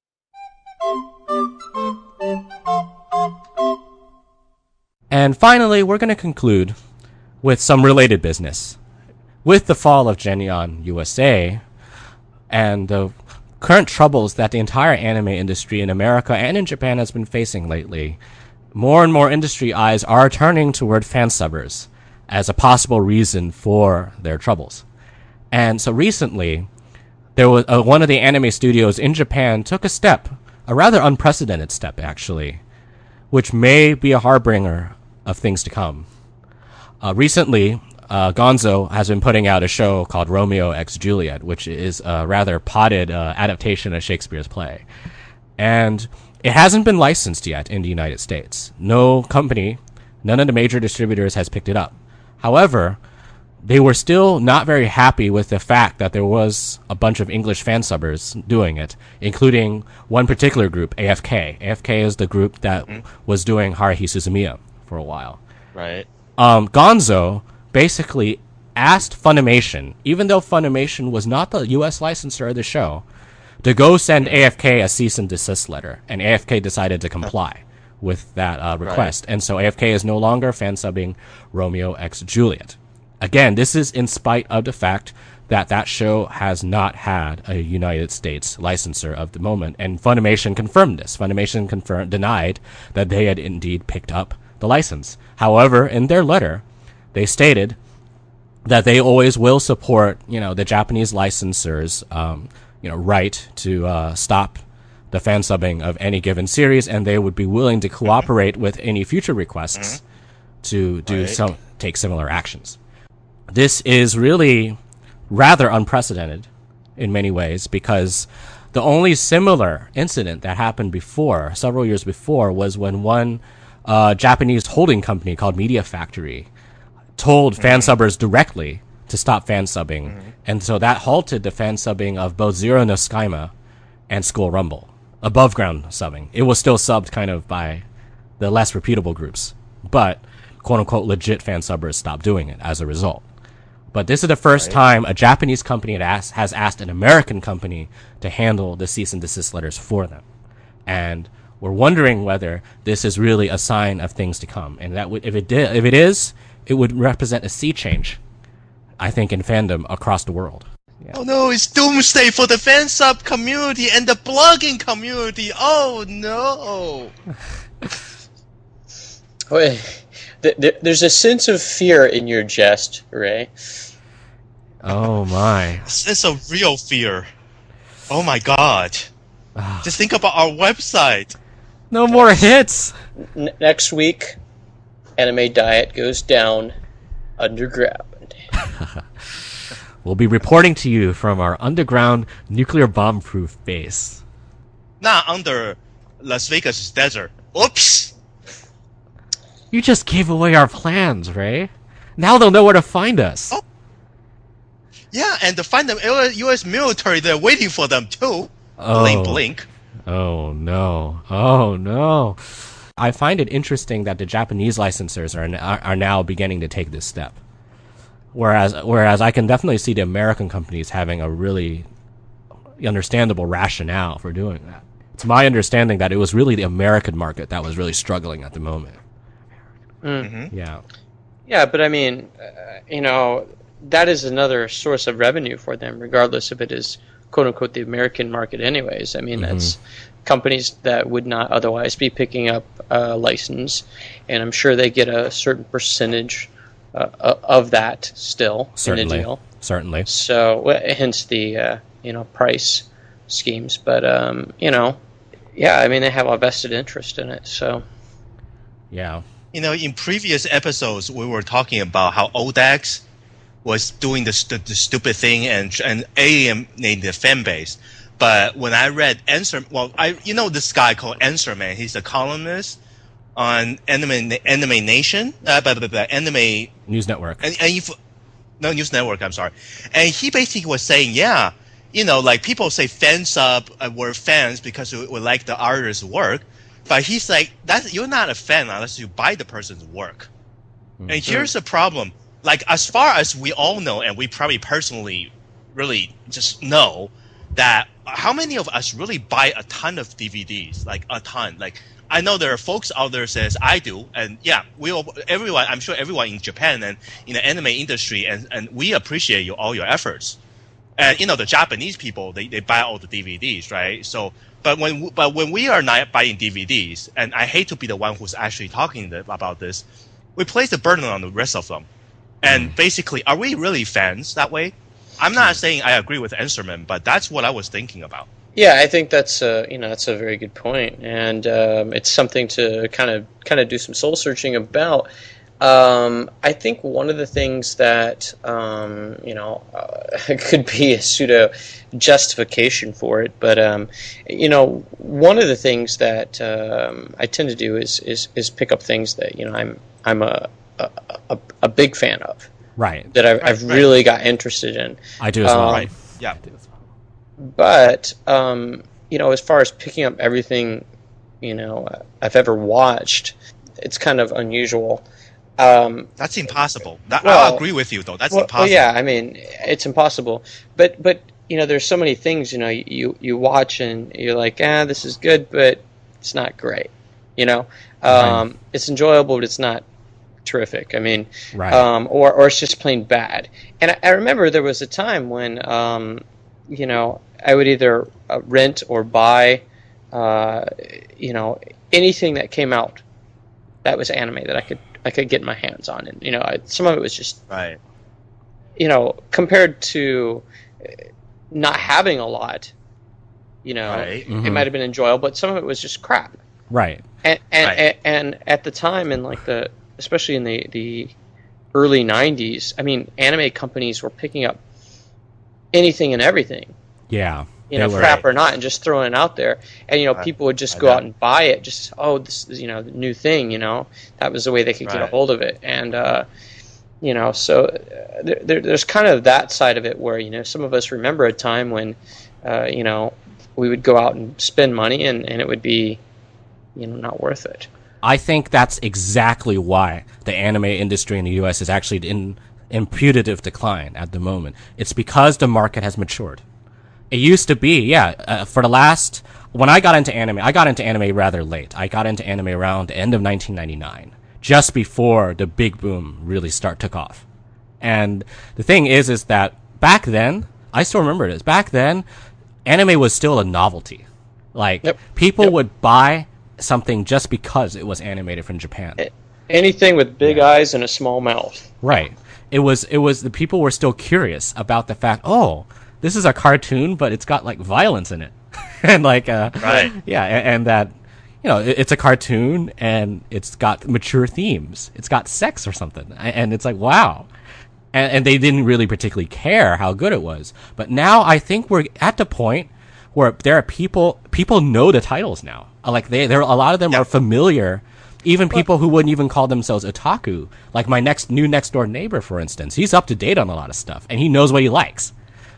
And finally, we're going to conclude with some related business. With the fall of Geneon U S A and the current troubles that the entire anime industry in America and in Japan has been facing lately, more and more industry eyes are turning toward fansubbers as a possible reason for their troubles. And so recently, there was uh, one of the anime studios in Japan took a step, a rather unprecedented step actually, which may be a harbinger of things to come. Uh, recently, uh, Gonzo has been putting out a show called Romeo x Juliet, which is a rather potted uh, adaptation of Shakespeare's play. And it hasn't been licensed yet in the United States. No company, none of the major distributors has picked it up. However, they were still not very happy with the fact that there was a bunch of English fansubbers doing it, including one particular group, A F K. A F K is the group that was doing Haruhi Suzumiya for a while. Right. Um, Gonzo basically asked Funimation, even though Funimation was not the U S licensor of the show, to go send A F K a cease and desist letter, and A F K decided to comply with that uh, request. And so A F K is no longer fan-subbing Romeo x Juliet. Again, this is in spite of the fact that that show has not had a United States licensor of the moment, and Funimation confirmed this. Funimation confirmed, denied that they had indeed picked up the license. However, in their letter, they stated that they always will support, you know, the Japanese licensors, um, you know, right to uh, stop the fan subbing of any given series, and they would be willing to cooperate with any future requests to do Right. some take similar actions. This is really rather unprecedented in many ways because the only similar incident that happened before, several years before, was when one uh, Japanese holding company called Media Factory told fan subbers directly to stop fan subbing, and so that halted the fan subbing of both Zero no Skyma and School Rumble. Above ground subbing. It was still subbed kind of by the less reputable groups, but quote unquote legit fan subbers stopped doing it as a result. But this is the first Right. time a Japanese company had asked, has asked an American company to handle the cease and desist letters for them. And we're wondering whether this is really a sign of things to come. And that would, if it did, if it is, it would represent a sea change, I think, in fandom across the world. Oh no, it's doomsday for the fan sub community and the blogging community. Oh no. Wait, th- th- there's a sense of fear in your jest, Ray. Oh my. It's, it's a real fear. Oh my god. Just think about our website. No more hits! N- next week, Anime Diet goes down underground. We'll be reporting to you from our underground nuclear bomb-proof base. Not under Las Vegas desert. Oops. You just gave away our plans, Ray. Now they'll know where to find us. Oh. Yeah, and to find the U S military, they're waiting for them too. Oh. Blink, blink. Oh no. Oh no. I find it interesting that the Japanese licensors are, are are now beginning to take this step. Whereas whereas I can definitely see the American companies having a really understandable rationale for doing that. It's my understanding that it was really the American market that was really struggling at the moment. Mm. Yeah. Yeah, but I mean, uh, you know, that is another source of revenue for them, regardless if it is "quote unquote" the American market. Anyways, I mean, Mm-hmm. that's companies that would not otherwise be picking up a license, and I'm sure they get a certain percentage uh, of that still in Certainly. a deal. Certainly. So, well, hence the uh, you know price schemes. But um, you know, yeah, I mean, they have a vested interest in it. So, Yeah. You know, in previous episodes, we were talking about how Odax was doing the, st- the stupid thing and and alienating the fan base. But when I read Answer, well, I you know this guy called Answer Man. He's a columnist on Anime Anime Nation, uh, but, but, but Anime News Network. and, and if, no News Network. I'm sorry. And he basically was saying, yeah, you know, like people say fan sub uh, were fans because we, we like the artist's work, but he's like, that's you're not a fan unless you buy the person's work. Mm-hmm. And here's the problem: like as far as we all know, and we probably personally really just know that how many of us really buy a ton of D V Ds, like a ton, like. I know there are folks out there says I do, and yeah, we all, everyone. I'm sure everyone in Japan and in the anime industry, and, and we appreciate you all your efforts. And you know the Japanese people, they, they buy all the D V Ds, right? So, but when but when we are not buying D V Ds, and I hate to be the one who's actually talking the, about this, we place the burden on the rest of them. And basically, are we really fans that way? I'm not saying I agree with Answerman, but that's what I was thinking about. yeah, I think that's a you know that's a very good point, and um, it's something to kind of kind of do some soul searching about. Um, I think one of the things that um, you know uh, could be a pseudo justification for it, but um, you know one of the things that um, I tend to do is, is is pick up things that you know I'm I'm a a, a, a big fan of, Right. that I've, Right, I've right. really got interested in. I do as well. Um, Right? Yeah. But um, you know, as far as picking up everything, you know, uh, I've ever watched, it's kind of unusual. Um, That's impossible. That, Well- I'll agree with you, though. That's well, impossible. well, yeah, I mean, it's impossible. But but you know, there's so many things. You know, you you watch and you're like, ah, this is good, but it's not great. You know, um, it's enjoyable, but it's not terrific. I mean, Right. um, or or it's just plain bad. And I, I remember there was a time when, um, you know, I would either uh, rent or buy, uh, you know, anything that came out that was anime that I could I could get my hands on, and you know, I, some of it was just, Right. you know, compared to uh, not having a lot, you know, Right. Mhm. it might have been enjoyable, but some of it was just crap. Right. And and, Right. and and at the time, in like the especially in the the early nineties, I mean, anime companies were picking up anything and everything, Yeah. you know, They were- crap or not, and just throwing it out there. And you know, Right. people would just I go know. out and buy it. Just oh, this is you know the new thing. You know, that was the way they could get a Right. hold of it. And uh, you know, so uh, there, there, there's kind of that side of it where you know some of us remember a time when uh, you know we would go out and spend money, and, and it would be you know not worth it. I think that's exactly why the anime industry in the U S is actually in in putative decline at the moment. It's because the market has matured. It used to be, yeah, uh, for the last, when I got into anime, I got into anime rather late. I got into anime around the end of nineteen ninety-nine, just before the big boom really start took off. And the thing is, is that back then, I still remember this, back then, anime was still a novelty. Like, Yep. people Yep. would buy something just because it was animated from Japan. Anything with big eyes and a small mouth. Right. It was, it was, the people were still curious about the fact, oh, this is a cartoon, but it's got like violence in it. and like, uh, Right. yeah, and, and that, you know, it, it's a cartoon and it's got mature themes. It's got sex or something. And, and it's like, wow. And, and they didn't really particularly care how good it was. But now I think we're at the point where there are people, people know the titles now. Like they, there, a lot of them Yep. are familiar. Even people who wouldn't even call themselves otaku, like my next new next door neighbor, for instance, he's up to date on a lot of stuff and he knows what he likes.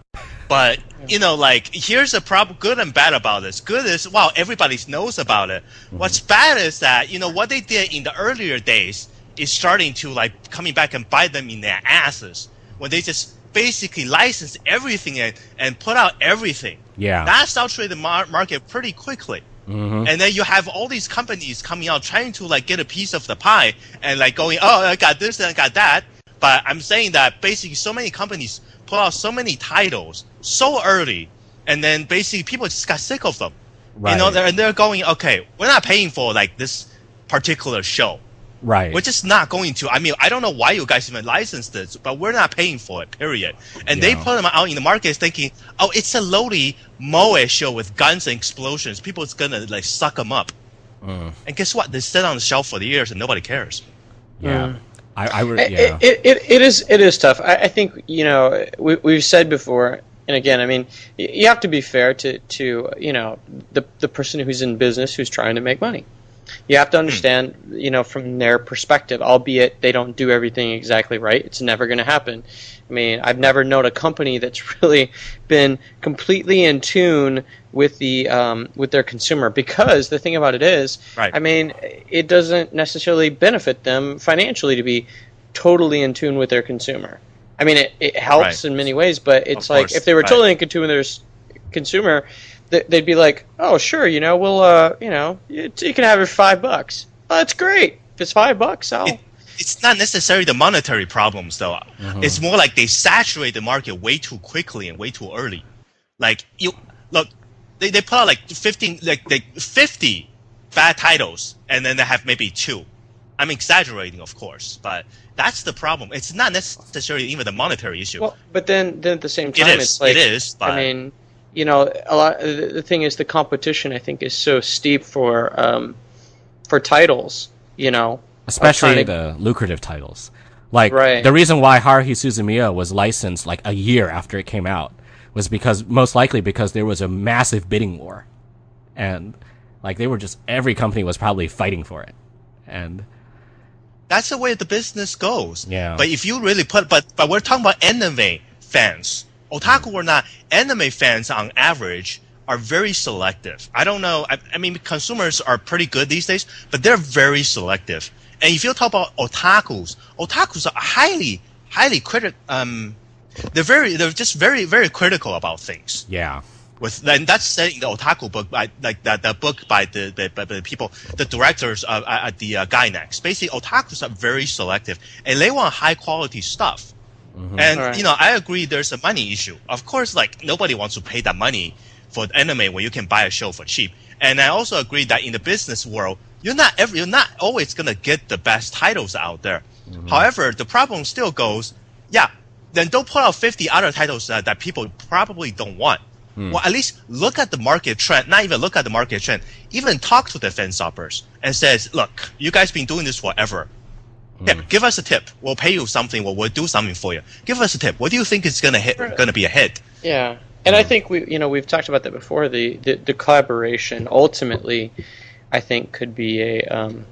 But, you know, like, here's the problem, good and bad about this. Good is, wow, everybody knows about it. Mm-hmm. What's bad is that, you know, what they did in the earlier days is starting to, like, coming back and bite them in their asses. When they just basically license everything and, and put out everything. Yeah. That saturated the mar- market pretty quickly. Mm-hmm. And then you have all these companies coming out trying to, like, get a piece of the pie and, like, going, oh, I got this and I got that. But I'm saying that basically so many companies put out so many titles so early, and then basically people just got sick of them. Right. You know, they're, and they're going, okay, we're not paying for like this particular show. Right. We're just not going to. I mean, I don't know why you guys even licensed this, but we're not paying for it, period. And they Yeah. put them out in the market thinking, oh, it's a lowly moe show with guns and explosions. People's gonna like suck them up. Mm. And guess what? They sit on the shelf for the years and nobody cares. Yeah. Mm. I, I re- It, yeah. it, it, it is it is tough. I, I think, you know, we, we've said before, and again, I mean, y- you have to be fair to, to you know, the the person who's in business who's trying to make money. You have to understand, you know, from their perspective, albeit they don't do everything exactly right, it's never going to happen. I mean, I've never known a company that's really been completely in tune with the um, with their consumer, because the thing about it is, Right. I mean, it doesn't necessarily benefit them financially to be totally in tune with their consumer. I mean, it, it helps Right. in many ways, but it's Of like course, if they were right. totally in tune with their s- consumer, th- they'd be like, "Oh, sure, you know, we'll, uh, you know, you, you can have it for five bucks. Oh, that's great. If it's five bucks, I'll." It, it's not necessarily the monetary problems, though. Mm-hmm. It's more like they saturate the market way too quickly and way too early. Like you look, they, they put out like fifteen, like, like fifty bad titles, and then they have maybe two. I'm exaggerating, of course, but that's the problem. It's not necessarily even the monetary issue. Well, but then, then at the same It time, is, it's like, it is, but- I mean, you know, a lot. The, the thing is, the competition, I think, is so steep for um, for titles. You know, Especially trying to- the lucrative titles. Like, Right. the reason why Haruhi Suzumiya was licensed like a year after it came out was because, most likely because there was a massive bidding war. And, like, they were just, every company was probably fighting for it. And, that's the way the business goes. Yeah. But if you really put, but but we're talking about anime fans. Otaku or not, anime fans on average are very selective. I don't know. I, I mean, consumers are pretty good these days, but they're very selective. And if you talk about otakus, otakus are highly, highly critical. Um, they're very, they're just very, very critical about things. yeah. With and that's said in the otaku book, by like the, the book by the, the by the people, the directors uh, at the uh, Gainax. Basically, otakus are very selective and they want high quality stuff. And Alright. you know, I agree. There's a money issue. Of course, like nobody wants to pay that money for anime when you can buy a show for cheap. And I also agree that in the business world, you're not every, you're not always gonna get the best titles out there. However, the problem still goes, yeah. Then don't put out fifty other titles uh, that people probably don't want. Well, at least look at the market trend. Not even look at the market trend. Even talk to the fan shoppers and says, "Look, you guys been doing this forever. Yeah, give us a tip. We'll pay you something. Or we'll do something for you. Give us a tip. What do you think is gonna hit? Gonna be a hit?" Yeah, and I think we, you know, we've talked about that before. The the, the collaboration ultimately, I think, could be a, um,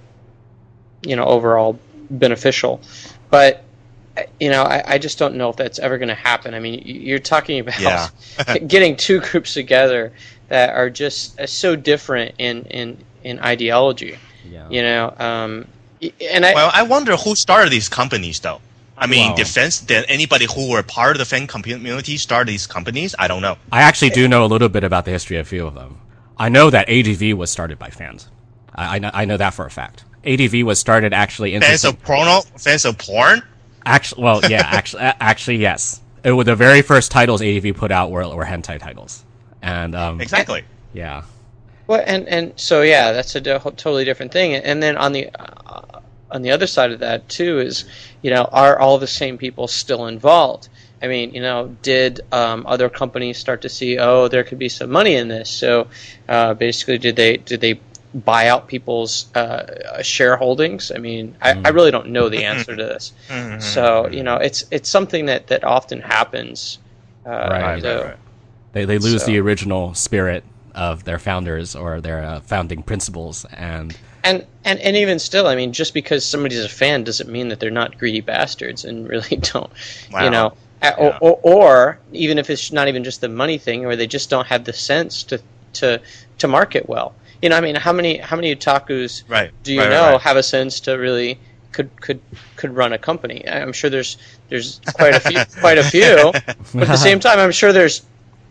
you know, overall beneficial, but you know, I, I just don't know if that's ever going to happen. I mean, you're talking about Yeah. getting two groups together that are just so different in in in ideology. Yeah. You know, um, and I Well, I wonder who started these companies, though. I mean, Wow. defense, did anybody who were part of the fan community start these companies? I don't know. I actually do know a little bit about the history of a few of them. I know that A D V was started by fans. I, I, know, I know that for a fact. A D V was started actually in Fans of porno? Fans of porn? actually, well, yeah, actually, actually, yes. It was the very first titles A D V put out were, were hentai titles, and um, Exactly. yeah, Well, and and so yeah, that's a do- totally different thing. And then on the uh, on the other side of that too is, you know, are all the same people still involved? I mean, you know, did um, other companies start to see, oh, there could be some money in this? So uh, basically, did they did they buy out people's uh, shareholdings? I mean, I, I really don't know the answer to this. So you know, it's it's something that, that often happens. Uh, Right, so- right, right. they they lose So- the original spirit of their founders or their uh, founding principles, and And, and and even still, I mean, just because somebody's a fan doesn't mean that they're not greedy bastards and really don't, Wow. you know, Yeah. or, or, or even if it's not even just the money thing, or they just don't have the sense to to to market well. You know, I mean, how many how many otakus Right. do you Right, right, know right. have a sense to really could could could run a company? I'm sure there's there's quite a few quite a few, but at the same time, I'm sure there's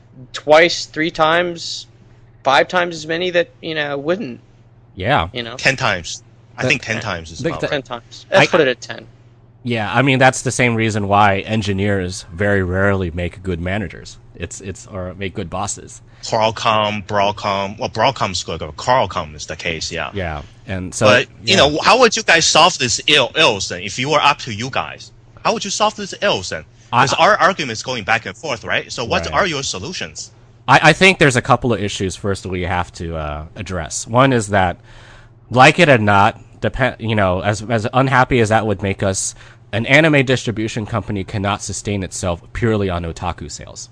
twice, three times, five times as many that you know wouldn't. yeah, You know, Ten times. I think ten ten. times is The- about the- right. ten times. Let's I- put it at ten. yeah. I mean, that's the same reason why engineers very rarely make good managers. It's it's or make good bosses. Qualcomm, Broadcom. Well, Broadcom's good. but Qualcomm is the case, yeah. Yeah, and so But, you yeah. know, how would you guys solve this ill ills then? If you were up to you guys, how would you solve this ills then? I- Because our argument is going back and forth, right? So what Right. are your solutions? I, I think there's a couple of issues first that we have to uh, address. One is that, like it or not, depend you know, as as unhappy as that would make us, an anime distribution company cannot sustain itself purely on otaku sales.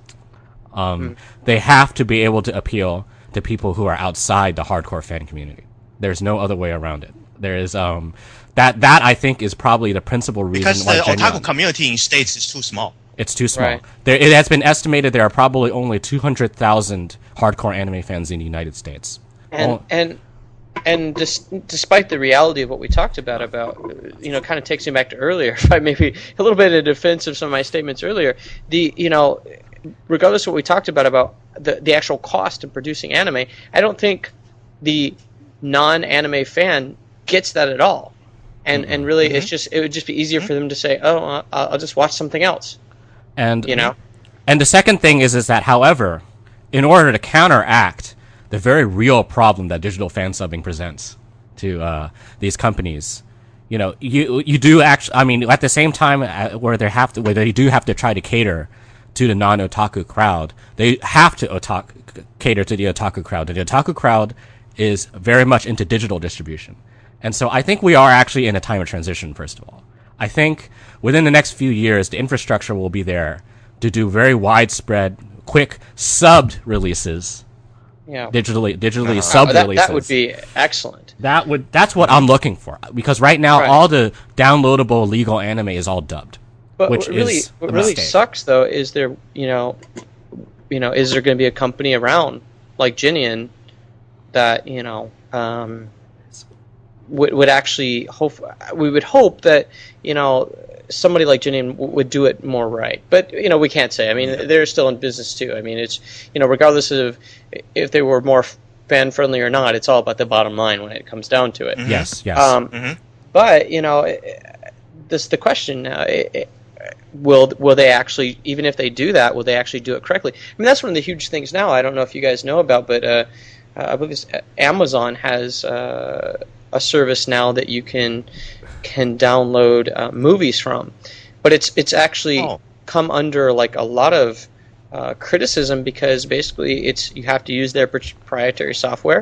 Um, They have to be able to appeal to people who are outside the hardcore fan community. There's no other way around it. There is um that that I think is probably the principal reason Because why the Genuine- otaku community in States is too small. it's too small. Right. There, it has been estimated there are probably only two hundred thousand hardcore anime fans in the United States. And Oh, and and dis- despite the reality of what we talked about, about uh, you know, kind of takes me back to earlier. If I maybe a little bit in defense of some of my statements earlier, the you know, regardless of what we talked about about the the actual cost of producing anime, I don't think the non-anime fan gets that at all. And and really, it's just it would just be easier for them to say, oh, uh, I'll just watch something else. and You know. and the second thing is is that, however, in order to counteract the very real problem that digital fan subbing presents to uh, these companies, you know, you you do actually. I mean, at the same time, uh, where they have to, where they do have to try to cater to the non-otaku crowd, they have to otaku, cater to the otaku crowd. And the otaku crowd is very much into digital distribution, and so I think we are actually in a time of transition. First of all, I think within the next few years, the infrastructure will be there to do very widespread, quick subbed releases, Yeah. digitally digitally Uh, subbed that, releases. that would be excellent. That would that's what I'm looking for, because right now Right. all the downloadable legal anime is all dubbed, But which what really, is what a really mistake. sucks though is there, you know, you know, is there going to be a company around like Ginian that you know um, would would actually hope? We would hope that you know somebody like Ginian w- would do it more right. But you know, we can't say. I mean, they're still in business too. I mean, it's you know, regardless of if they were more fan friendly or not, it's all about the bottom line when it comes down to it. Yes, yes. Um, Mhm. But you know, this the question now. It, it, will will they actually, even if they do that, will they actually do it correctly? I mean, that's one of the huge things now. I don't know if you guys know about, but uh, uh, I believe it's, Amazon has uh, a service now that you can can download uh, movies from, but it's it's actually Oh. come under like a lot of uh, criticism because basically it's you have to use their proprietary software.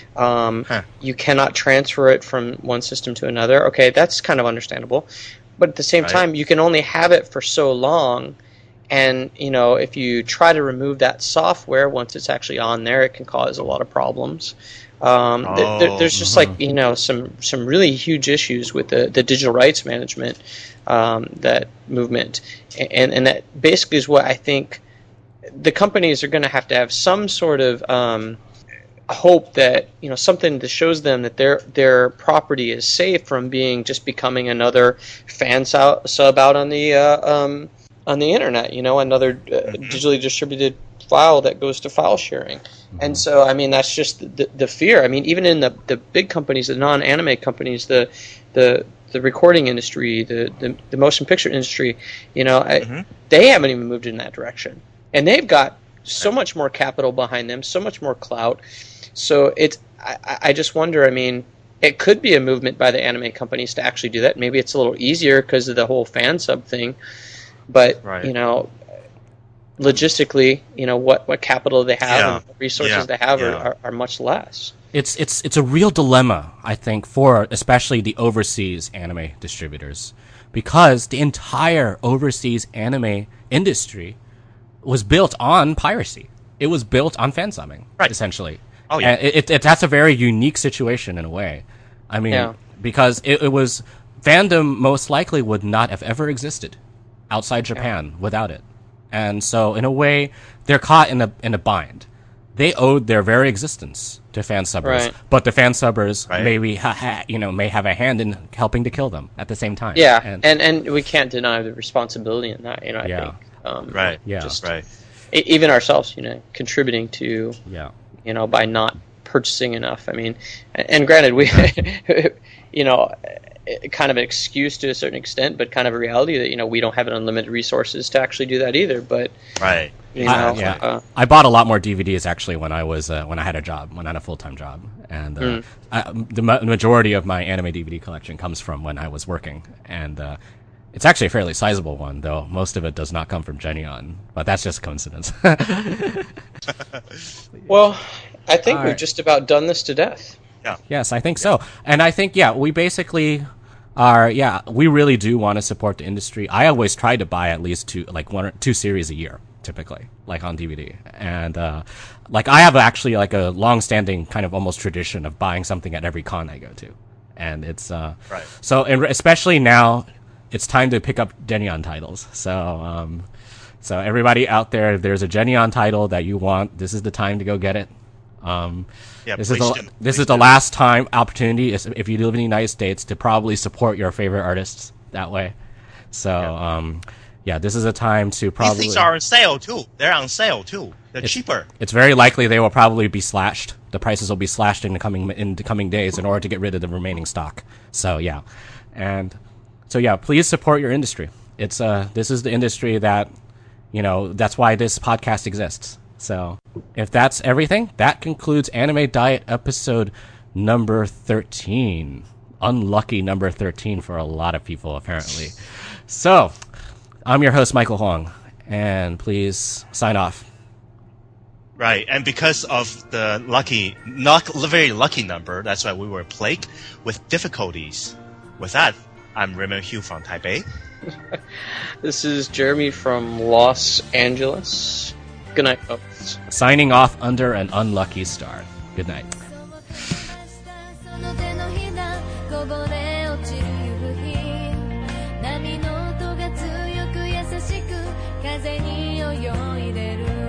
Um, Huh. You cannot transfer it from one system to another. Okay, that's kind of understandable, but at the same Right. time, you can only have it for so long. And you know, if you try to remove that software once it's actually on there, it can cause a lot of problems. Um, th- Oh, there, there's just like you know some some really huge issues with the, the digital rights management um, that movement, and and that basically is what I think the companies are going to have to have some sort of um, hope that, you know, something that shows them that their their property is safe from being just becoming another fan sub, sub out on the uh, um, on the internet. You know, another uh, digitally distributed file that goes to file sharing. Mm-hmm. And so, I mean, that's just the, the fear. I mean, even in the, the big companies, the non-anime companies, the the the recording industry, the, the, the motion picture industry, you know, mm-hmm. I, they haven't even moved in that direction. And they've got so much more capital behind them, so much more clout. So it's, I, I just wonder, I mean, it could be a movement by the anime companies to actually do that. Maybe it's a little easier because of the whole fan sub thing. But, right. you know, logistically, you know, what, what capital they have yeah. and what resources yeah. they have yeah. are, are, are much less. It's it's it's a real dilemma, I think, for especially the overseas anime distributors, because the entire overseas anime industry was built on piracy. It was built on fan subbing, right. essentially. Oh yeah, and it, it, it that's a very unique situation in a way. I mean, yeah. because it, it was fandom most likely would not have ever existed outside Japan yeah. without it, and so in a way they're caught in a in a bind. They owed their very existence to fan subbers, right. but the fan subbers right. maybe ha- ha- you know may have a hand in helping to kill them at the same time. Yeah, and and, and we can't deny the responsibility in that. You know, I yeah. think um, right, yeah, just, right. Even ourselves, you know, contributing to, yeah, you know, by not purchasing enough. I mean, and, and granted, we, you know, kind of an excuse to a certain extent, but kind of a reality that you know we don't have unlimited resources to actually do that either. But right. You know, I, yeah. uh, I bought a lot more D V Ds actually when I was uh, when I had a job, when I had a full time job, and uh, mm. I, the ma- majority of my anime D V D collection comes from when I was working, and uh, it's actually a fairly sizable one, though most of it does not come from Geneon, but that's just a coincidence. Well, I think All we've right. just about done this to death. Yeah. Yes, I think so, and I think yeah, we basically. Are yeah, we really do want to support the industry. I always try to buy at least two, like one or two series a year, typically, like on D V D. And uh, like I have actually like a long-standing kind of almost tradition of buying something at every con I go to, and it's uh, right. So and especially now, it's time to pick up Geneon titles. So um, so everybody out there, if there's a Geneon title that you want, this is the time to go get it. Um, yeah, this is the, do. this please is the do. last time opportunity is if you live in the United States to probably support your favorite artists that way. So yeah, um, yeah this is a time to probably. These things are on sale too. They're on sale too. They're it's, cheaper. It's very likely they will probably be slashed. The prices will be slashed in the coming in the coming days in order to get rid of the remaining stock. So yeah, and so yeah, please support your industry. It's uh this is the industry that you know that's why this podcast exists. So, if that's everything, that concludes Anime Diet episode number thirteen. Unlucky number thirteen for a lot of people, apparently. So, I'm your host, Michael Huang, and please sign off. Right, and because of the lucky, not very lucky number, that's why we were plagued with difficulties. With that, I'm Raymond Hugh from Taipei. This is Jeremy from Los Angeles. Good night, folks. Signing off under an unlucky star. Good night. "波の音が強く優しく風に泳いでる」